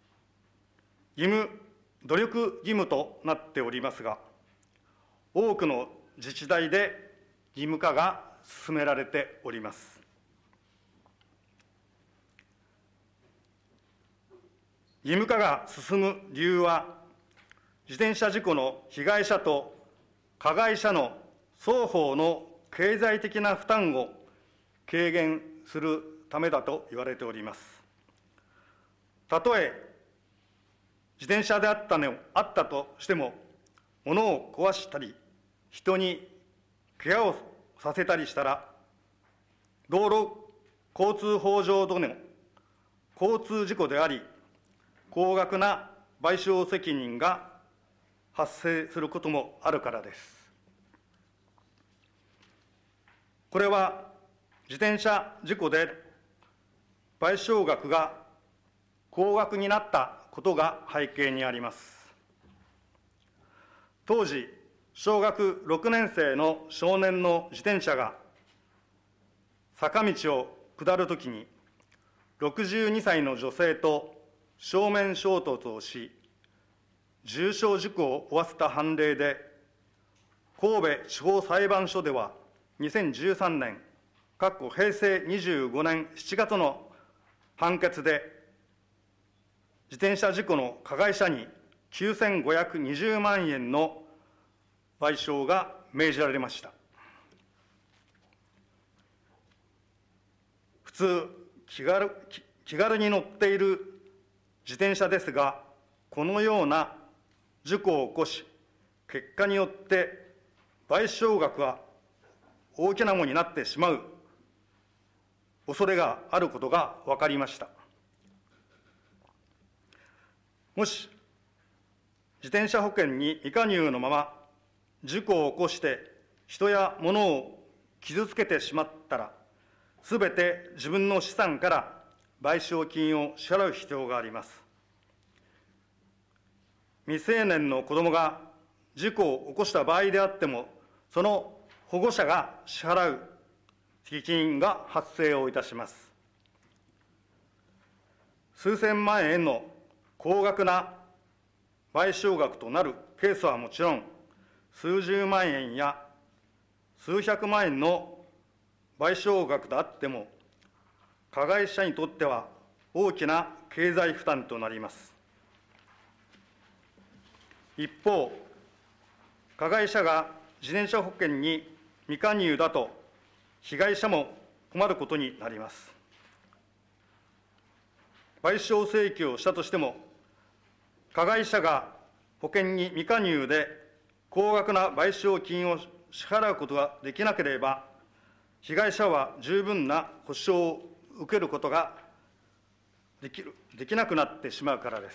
努力義務となっておりますが、多くの自治体で義務化が進められております。義務化が進む理由は、自転車事故の被害者と加害者の双方の経済的な負担を軽減するためだと言われております。たとえ自転車であったとしても、物を壊したり、人に怪我をさせたりしたら、道路交通法上での交通事故であり、高額な賠償責任が発生することもあるからです。これは自転車事故で賠償額が高額になったことが背景にあります。当時、小学6年生の少年の自転車が坂道を下るときに、62歳の女性と正面衝突をし、重傷事故を負わせた判例で、神戸地方裁判所では2013年、平成25年7月の判決で、自転車事故の加害者に9520万円の賠償が命じられました。普通、気軽に乗っている自転車ですが、このような事故を起こし、結果によって賠償額が大きなものになってしまう恐れがあることが分かりました。もし、自転車保険に未加入のまま事故を起こして人や物を傷つけてしまったら、すべて自分の資産から賠償金を支払う必要があります。未成年の子どもが事故を起こした場合であっても、その保護者が支払う責任が発生をいたします。数千万円の高額な賠償額となるケースはもちろん、数十万円や数百万円の賠償額であっても、加害者にとっては大きな経済負担となります。一方、加害者が自転車保険に未加入だと、被害者も困ることになります。賠償請求をしたとしても、加害者が保険に未加入で高額な賠償金を支払うことができなければ、被害者は十分な補償を受けることができなくなってしまうからです。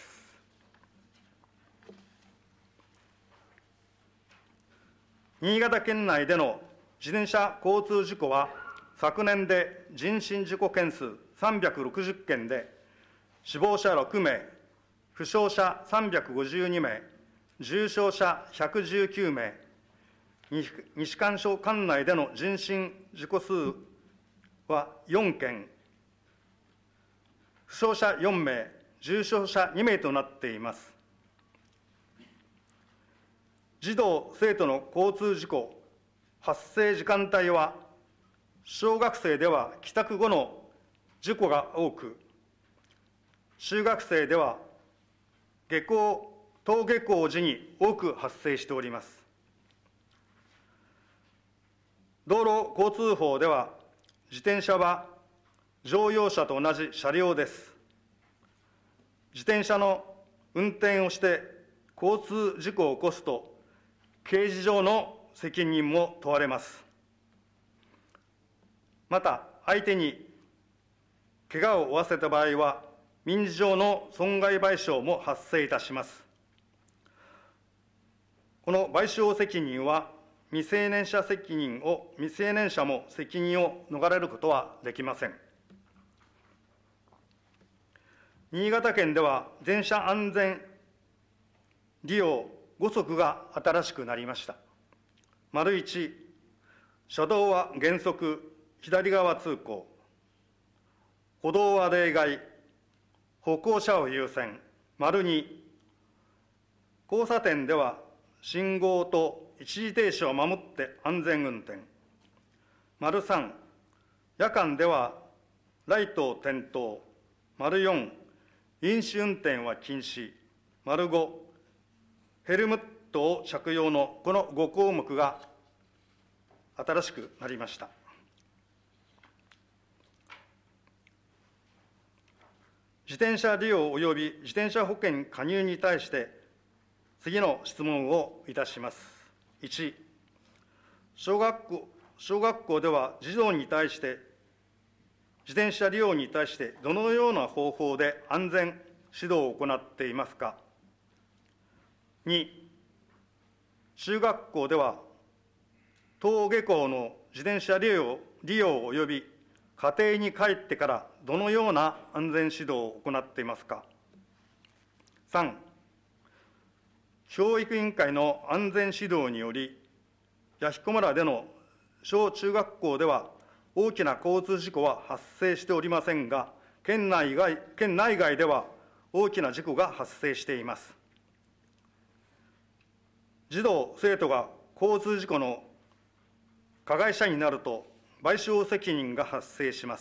新潟県内での自転車交通事故は、昨年で人身事故件数360件で、死亡者6名、負傷者352名、重傷者119名、西関署管内での人身事故数は4件、負傷者4名、重傷者2名となっています。児童・生徒の交通事故発生時間帯は、小学生では帰宅後の事故が多く、中学生では登下校時に多く発生しております。道路交通法では、自転車は乗用車と同じ車両です。自転車の運転をして交通事故を起こすと、刑事上の責任も問われます。また、相手に怪我を負わせた場合は、民事上の損害賠償も発生いたします。この賠償責任は、未成年者も責任を逃れることはできません。新潟県では、自転車安全利用5則が新しくなりました。丸1、車道は原則左側通行、歩道は例外、歩行者を優先。丸2、交差点では信号と一時停止を守って安全運転。丸3、夜間ではライトを点灯。丸4、飲酒運転は禁止。丸5、ヘルメットを着用のこの5項目が新しくなりました。自転車利用及び自転車保険加入に対して、次の質問をいたします。1、小学校では児童に対して自転車利用に対してどのような方法で安全指導を行っていますか。2、中学校では登下校の自転車利用及び家庭に帰ってからどのような安全指導を行っていますか。3、教育委員会の安全指導により、弥彦村での小中学校では大きな交通事故は発生しておりませんが、県内外では大きな事故が発生しています。児童・生徒が交通事故の加害者になると、賠償責任が発生します。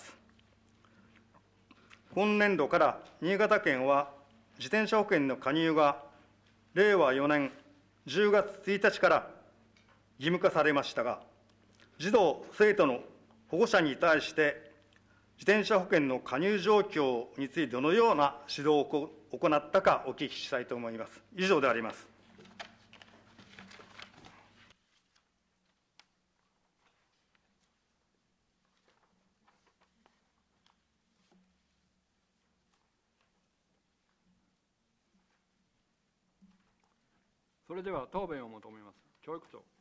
今年度から新潟県は、自転車保険の加入が令和4年10月1日から義務化されましたが、児童・生徒の保護者に対して、自転車保険の加入状況についてどのような指導を行ったかお聞きしたいと思います。以上であります。 それでは答弁を求めます。教育長。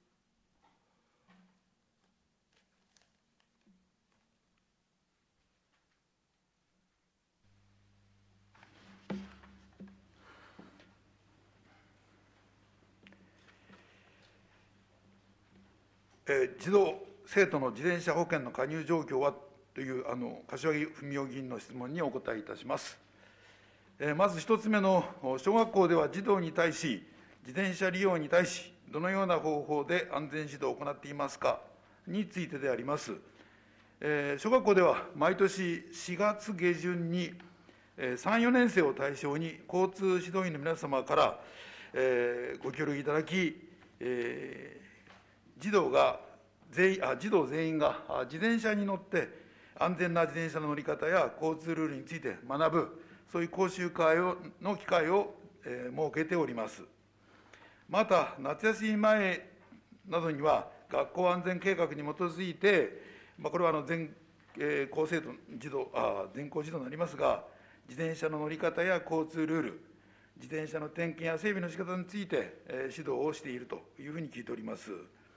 児童・生徒の自転車保険の加入状況はという柏木文雄議員の質問にお答えいたします。まず一つ目の、小学校では児童に対し、自転車利用に対し、どのような方法で安全指導を行っていますかについてであります。小学校では毎年4月下旬に、3、4年生を対象に交通指導員の皆様から、ご協力いただき、児童全員が自転車に乗って安全な自転車の乗り方や交通ルールについて学ぶ、そういう講習会の機会を設けております。また、夏休み前などには、学校安全計画に基づいて、これは全校児童になりますが、自転車の乗り方や交通ルール、自転車の点検や整備の仕方について指導をしているというふうに聞いております。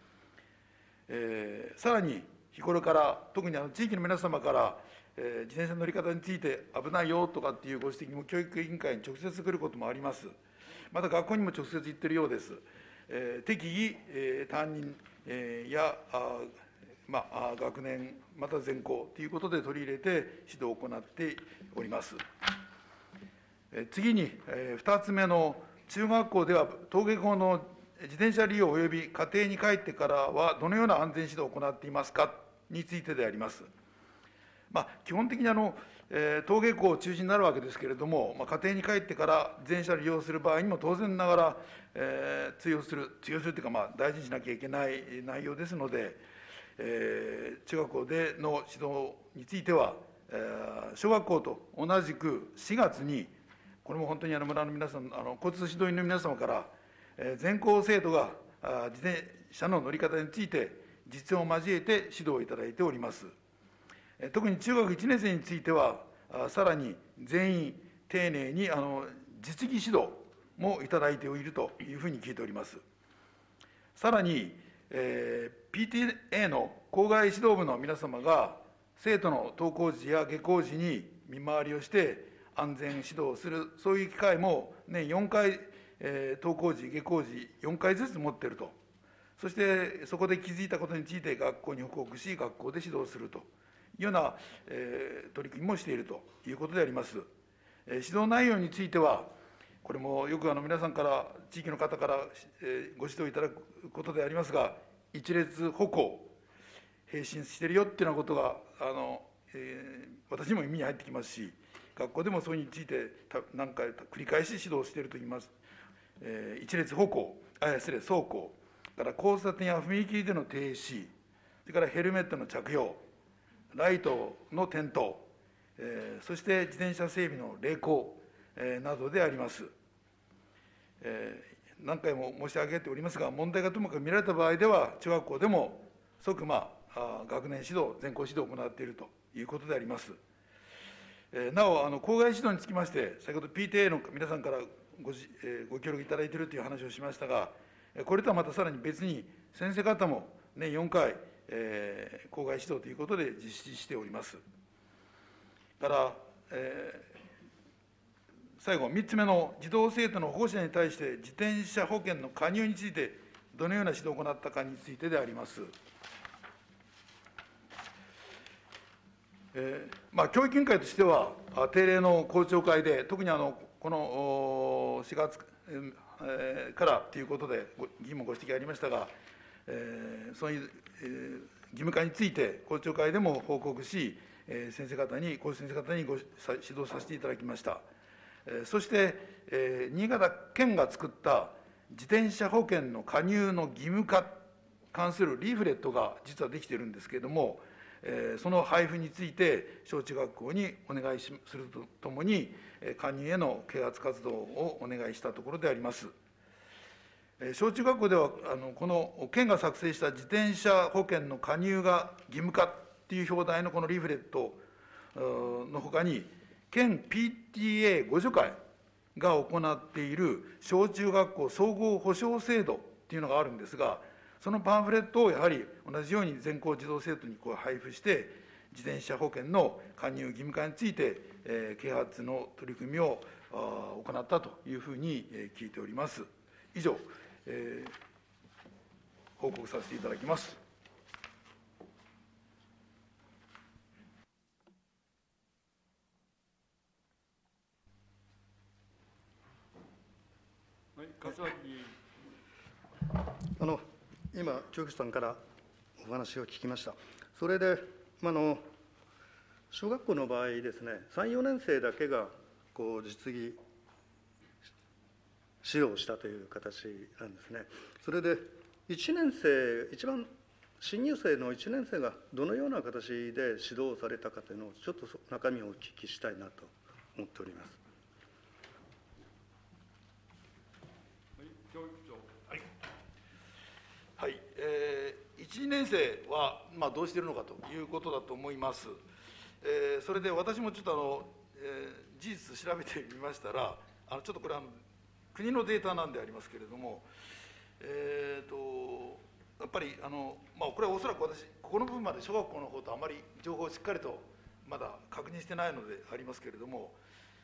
さらに、日頃から、特に地域の皆様から、自転車の乗り方について危ないよとかっていうご指摘も教育委員会に直接来ることもあります。また学校にも直接言っているようです。適宜、担任や学年、また全校ということで取り入れて指導を行っております。次に、2つ目の中学校では登下校の自転車利用及び家庭に帰ってからはどのような安全指導を行っていますかについてであります。基本的に登下校中止になるわけですけれども、家庭に帰ってから自転車を利用する場合にも当然ながら、通用するというか、大事にしなきゃいけない内容ですので、中学校での指導については、小学校と同じく4月に、これも本当に村の皆さん、交通指導員の皆様から、全校生徒が自転車の乗り方について、実演を交えて指導をいただいております。特に中学1年生については、さらに全員丁寧に実技指導もいただいているというふうに聞いております。さらに、PTA の校外指導部の皆様が、生徒の登校時や下校時に見回りをして安全指導をする、そういう機会も年4回、登校時、下校時4回ずつ持っていると。そしてそこで気づいたことについて学校に報告し、学校で指導するというような、取り組みもしているということであります。指導内容については、これもよく皆さんから、地域の方から、ご指導いただくことでありますが、一列歩行、並進しているよっていうようなことが、私にも耳に入ってきますし、学校でもそれについて何回繰り返し指導しているといいます。一列歩行、走行、から交差点や踏切での停止、それからヘルメットの着用、ライトの点灯、そして自転車整備の励行、などであります。何回も申し上げておりますが、問題がともかく見られた場合では、中学校でも即学年指導、全校指導を行っているということであります。なお、校外指導につきまして、先ほど PTA の皆さんからご協力いただいているという話をしましたが、これとはまたさらに別に、先生方も年4回、校外指導ということで実施しております。から、最後、3つ目の児童生徒の保護者に対して自転車保険の加入について、どのような指導を行ったかについてであります。教育委員会としては、定例の公聴会で、特にこの4月からということで、議員もご指摘ありましたが、そういう義務化について、公聴会でも報告し、先生方に、校長先生方に指導させていただきました。そして、新潟県が作った自転車保険の加入の義務化に関するリーフレットが実はできているんですけれども、その配布について小中学校にお願いするとともに、加入への啓発活動をお願いしたところであります。小中学校ではこの県が作成した自転車保険の加入が義務化という表題のこのリーフレットのほかに、県 PTA 互助会が行っている小中学校総合保障制度というのがあるんですが、そのパンフレットをやはり同じように全校児童生徒に配布して、自転車保険の加入義務化について、啓発の取り組みを行ったというふうに聞いております。以上、報告させていただきます。 柏木議員。 今、教育さんからお話を聞きました。それで、小学校の場合ですね、3、4年生だけが実技指導したという形なんですね。それで、1年生、一番新入生の1年生がどのような形で指導されたかというのを、ちょっと中身をお聞きしたいなと思っております。 教育長。 はい、1年生は、どうしているのかということだと思います。それで私もちょっと事実調べてみましたら、ちょっとこれ国のデータなんでありますけれども、やっぱりこれはおそらく私、ここの部分まで小学校の方とあまり情報をしっかりとまだ確認してないのでありますけれども、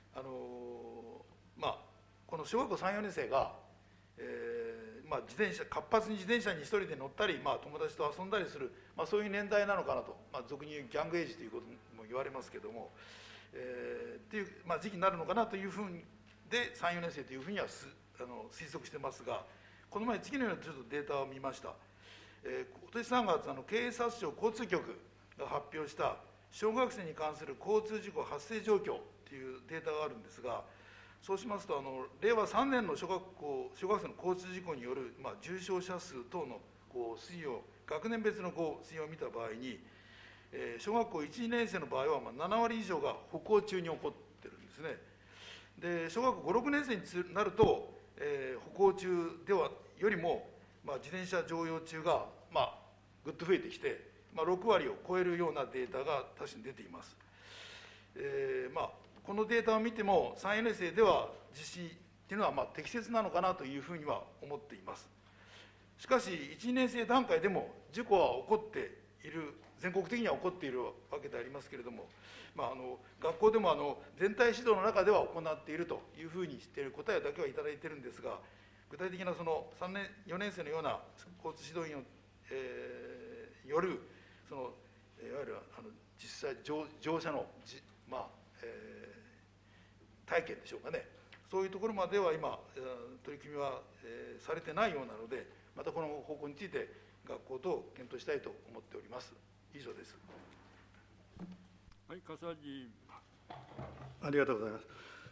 この小学校3、4年生が、自転車活発に自転車に一人で乗ったり、友達と遊んだりする、そういう年代なのかなと、俗に言うギャングエイジということも言われますけれども、っていう、時期になるのかなというふうで3、4年生というふうには推測してますが、この前次のようなちょっとデータを見ました。今年3月警察庁交通局が発表した小学生に関する交通事故発生状況というデータがあるんですが、そうしますと令和3年の小学生の交通事故による、重傷者数等の推移を、学年別の推移を見た場合に、小学校1、2年生の場合は7割以上が歩行中に起こってるんですね。で小学校5、6年生になると、歩行中ではよりも、自転車乗用中が、ぐっと増えてきて、6割を超えるようなデータが確かに出ています。このデータを見ても、3、4年生では実施というのは適切なのかなというふうには思っています。しかし、1、2年生段階でも事故は起こっている、全国的には起こっているわけでありますけれども、学校でも全体指導の中では行っているというふうにしている答えだけはいただいているんですが、具体的な3年、4年生のような交通指導員による、いわゆる実際、乗車の体験でしょうかね、そういうところまでは今、取り組みはされてないようなので、またこの方向について、学校と検討したいと思っております。以上です。 はい、柏木議員。 ありがとうございます。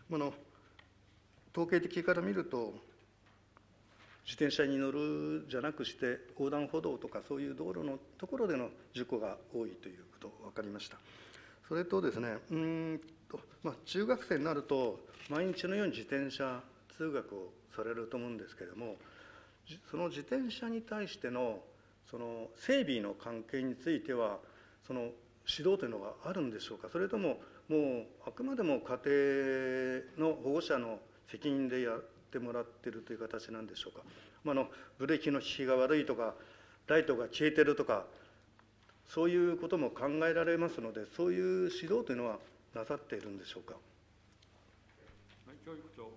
統計的から見ると、自転車に乗るじゃなくして、横断歩道とかそういう道路のところでの事故が多いということが分かりました。それとですね、中学生になると、毎日のように自転車通学をされると思うんですけれども、その自転車に対してのその整備の関係については、 指導というのがあるんでしょうか、それとももうあくまでも家庭の保護者の責任でやってもらっているという形なんでしょうか。ブレーキの利きが悪いとか、ライトが消えてるとか、そういうことも考えられますので、そういう指導というのはなさっているんでしょうか。 教育長。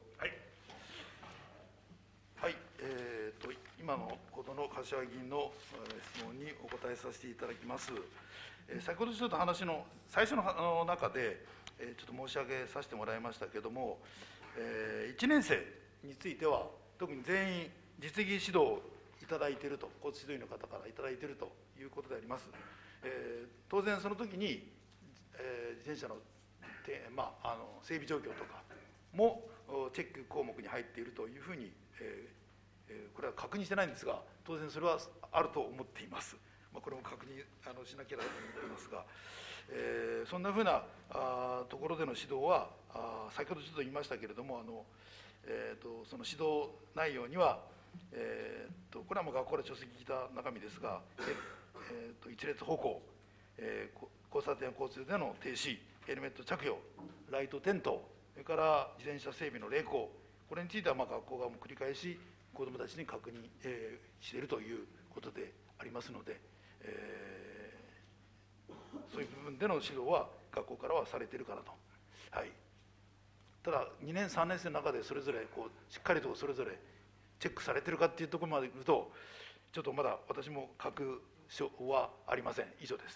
はい、今のことの柏議員の質問にお答えさせていただきます。先ほどちょっと話の最初の中で、ちょっと申し上げさせてもらいましたけれども、1年生については、特に全員、実技指導をいただいていると、交通指導員の方からいただいているということであります。当然、その時に、自転車の、整備状況とかもチェック項目に入っているというふうに、これは確認してないんですが、当然それはあると思っています。これも確認しなければと思いますが、そんなふうなところでの指導は、先ほどちょっと言いましたけれども、その指導内容には、これはもう学校から著籍聞いた中身ですが、一列歩行、交差点交通での停止、ヘルメット着用、ライト点灯、それから自転車整備の励行、これについては学校側も繰り返し子どもたちに確認、しているということでありますので、そういう部分での指導は学校からはされているかなと。はい、ただ2年3年生の中でそれぞれしっかりとそれぞれチェックされているかっていうところまでいくと、ちょっとまだ私も確証はありません。以上です。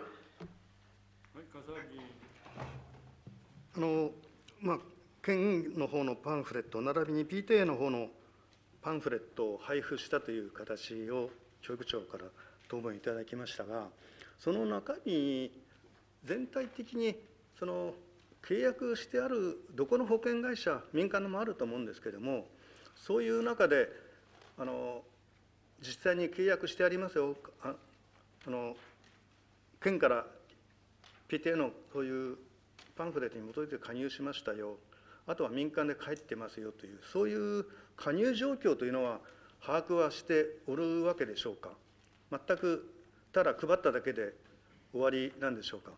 県の方のパンフレット並びに PTA の方のパンフレットを配布したという形を教育長から答弁いただきましたが、その中身全体的にその契約してあるどこの保険会社、民間のもあると思うんですけれども、そういう中で実際に契約してありますよ、県から PTA のそういうパンフレットに基づいて加入しましたよ、あとは民間で帰ってますよという、そういう加入状況というのは把握はしておるわけでしょうか。全くただ配っただけで終わりなんでしょうか。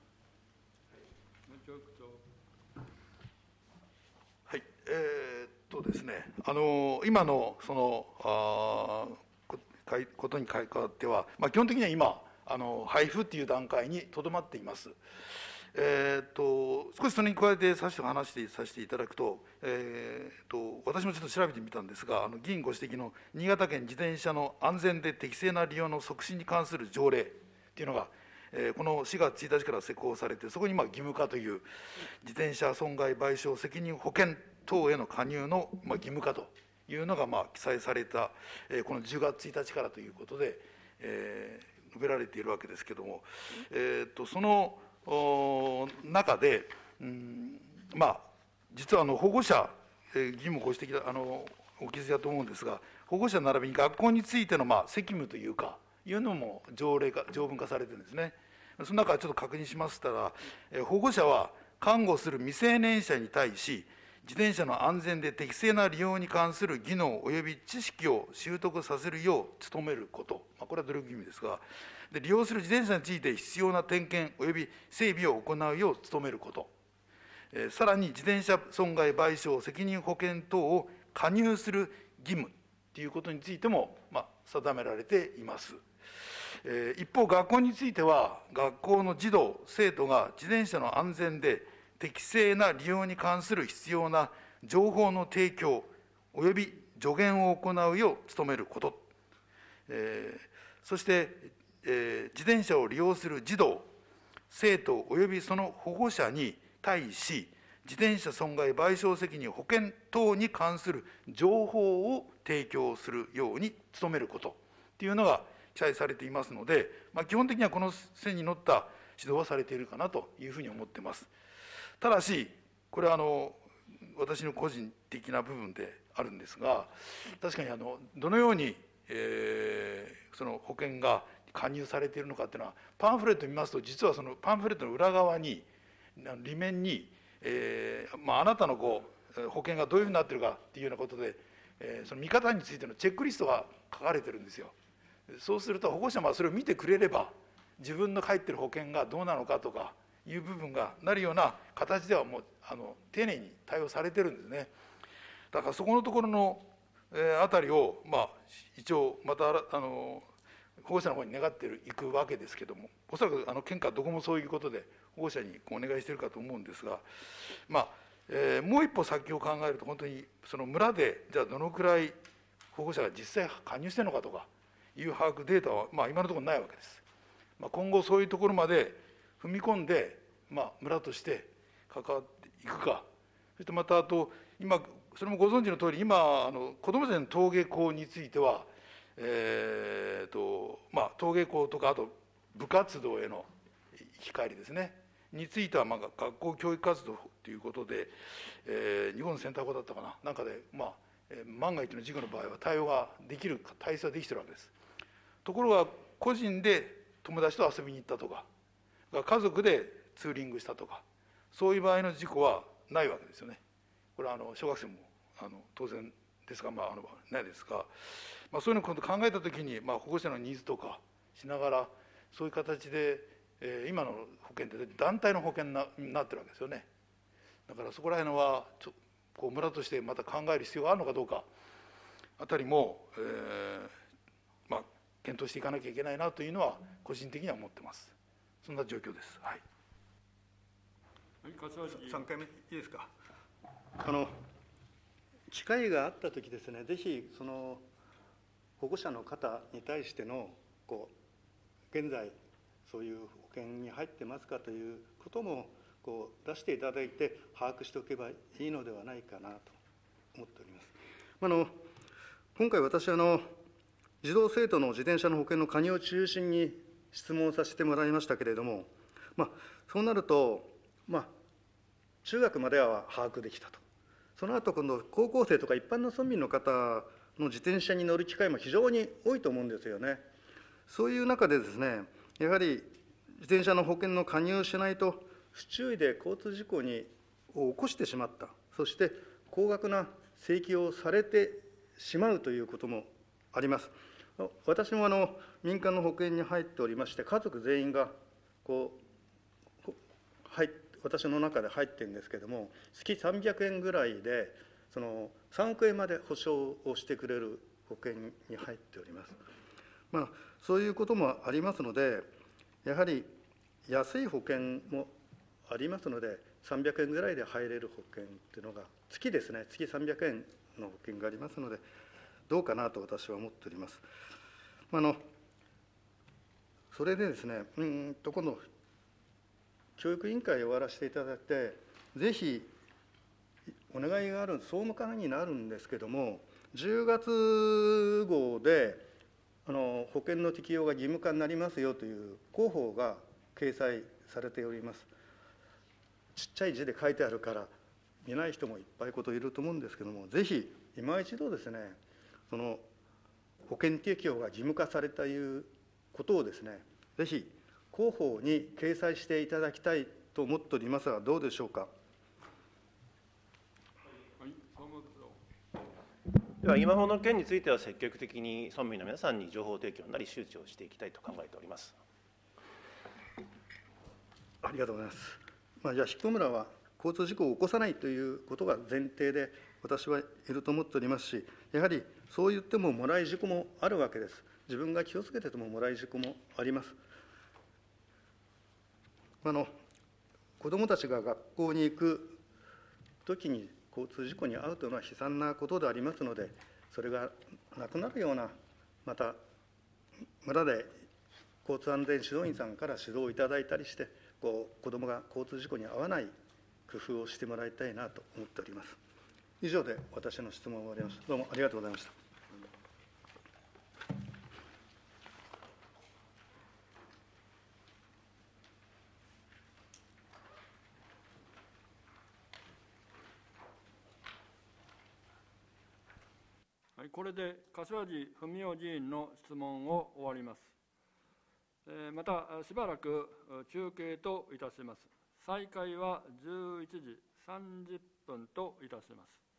はい、ですね、今のそのことに関わっては、基本的には今配布っていう段階にとどまっています。少しそれに加えて話させていただくと、私もちょっと調べてみたんですが、議員ご指摘の新潟県自転車の安全で適正な利用の促進に関する条例というのが、この4月1日から施行されて、そこに義務化という自転車損害賠償責任保険等への加入の義務化というのが記載された、この10月1日からということで、述べられているわけですけれども、その中で、実は保護者、議員もご指摘お気づきだと思うんですが、保護者並びに学校についての責務というか、いうのも条文化されてるんですね。その中ちょっと確認しましたら、保護者は監護する未成年者に対し、自転車の安全で適正な利用に関する技能及び知識を習得させるよう努めること、これは努力義務ですが、利用する自転車について必要な点検及び整備を行うよう努めること、さらに自転車損害賠償責任保険等を加入する義務ということについても定められています。一方、学校については、学校の児童・生徒が自転車の安全で適正な利用に関する必要な情報の提供及び助言を行うよう努めること、そして、自転車を利用する児童・生徒及びその保護者に対し、自転車損害賠償責任保険等に関する情報を提供するように努めることというのが記載されていますので、基本的にはこの線に乗った指導はされているかなというふうに思っています。ただし、これは私の個人的な部分であるんですが、確かにどのように、その保険が加入されているのかというのは、パンフレットを見ますと、実はそのパンフレットの裏側に、裏面に、あなたの保険がどういうふうになっているかというようなことで、その見方についてのチェックリストが書かれてるんですよ。そうすると保護者はそれを見てくれれば、 自分の入ってる保険がどうなのかとかいう部分がなるような形ではもう丁寧に対応されてるんですね。だからそこのところのあたりを、一応また保護者の方に願っていくわけですけども、おそらく県下どこもそういうことで保護者にお願いしているかと思うんですが、もう一歩先を考えると、本当にその村でじゃあどのくらい保護者が実際加入しているのかとかいう把握データは、今のところないわけです。今後そういうところまで踏み込んで、村として関わっていくか、そしてまたあと今それもご存知の通り、今子どもたちの登下校については、登下校とかあと部活動への控えですねについては、学校教育活動ということで、日本センター校だったかな、なんかで、万が一の事故の場合は対応ができる体制はできているわけです。ところが個人で友達と遊びに行ったとか、家族でツーリングしたとか、そういう場合の事故はないわけですよね。これは小学生も当然ですが、ないですが、そういうのを考えたときに、保護者のニーズとかしながら、そういう形で、今の保険って団体の保険になってるわけですよね。だからそこら辺は村としてまた考える必要があるのかどうかあたりも、検討していかなきゃいけないなというのは個人的には思ってます。そんな状況です。はい。 3回目いいですか。機会があったときですね、ぜひその保護者の方に対しての現在そういう保険に入ってますかということも出していただいて把握しておけばいいのではないかなと思っております。今回私児童生徒の自転車の保険の加入を中心に質問させてもらいましたけれども、そうなると、中学までは把握できたと。その後今度高校生とか一般の村民の方の自転車に乗る機会も非常に多いと思うんですよね。そういう中でですね、やはり自転車の保険の加入をしないと不注意で交通事故を起こしてしまった、そして高額な請求をされてしまうということもあります。私も民間の保険に入っておりまして、家族全員が私の中で入ってるんですけれども、月300円ぐらいで3億円まで保証をしてくれる保険に入っております。そういうこともありますので、やはり安い保険もありますので、300円ぐらいで入れる保険っていうのが月ですね、月300円の保険がありますので、どうかなと私は思っております。それでですね、今度教育委員会を終わらせていただいて、ぜひお願いがある総務課になるんですけども、10月号で保険の適用が義務化になりますよという広報が掲載されております。ちっちゃい字で書いてあるから見ない人もいっぱいいると思うんですけども、ぜひ今一度ですね、その保険適用が義務化されたいうことをですね、ぜひ広報に掲載していただきたいと思っておりますが、どうでしょうか。 では、今法の件については積極的に村民の皆さんに情報提供なり周知をしていきたいと考えております。 ありがとうございます。じゃあ、彦村は交通事故を起こさないということが前提で私はいると思っておりますし、やはりそう言ってももらい事故もあるわけです。自分が気をつけててももらい事故もあります。子どもたちが学校に行くときに交通事故に遭うというのは悲惨なことでありますので、それがなくなるような、また村で交通安全指導員さんから指導をいただいたりして、子どもが交通事故に遭わない工夫をしてもらいたいなと思っております。以上で私の質問を終わりました。どうもありがとうございました。 これで柏地文雄議員の質問を終わります。またしばらく中継といたします。再開は11時30分といたします。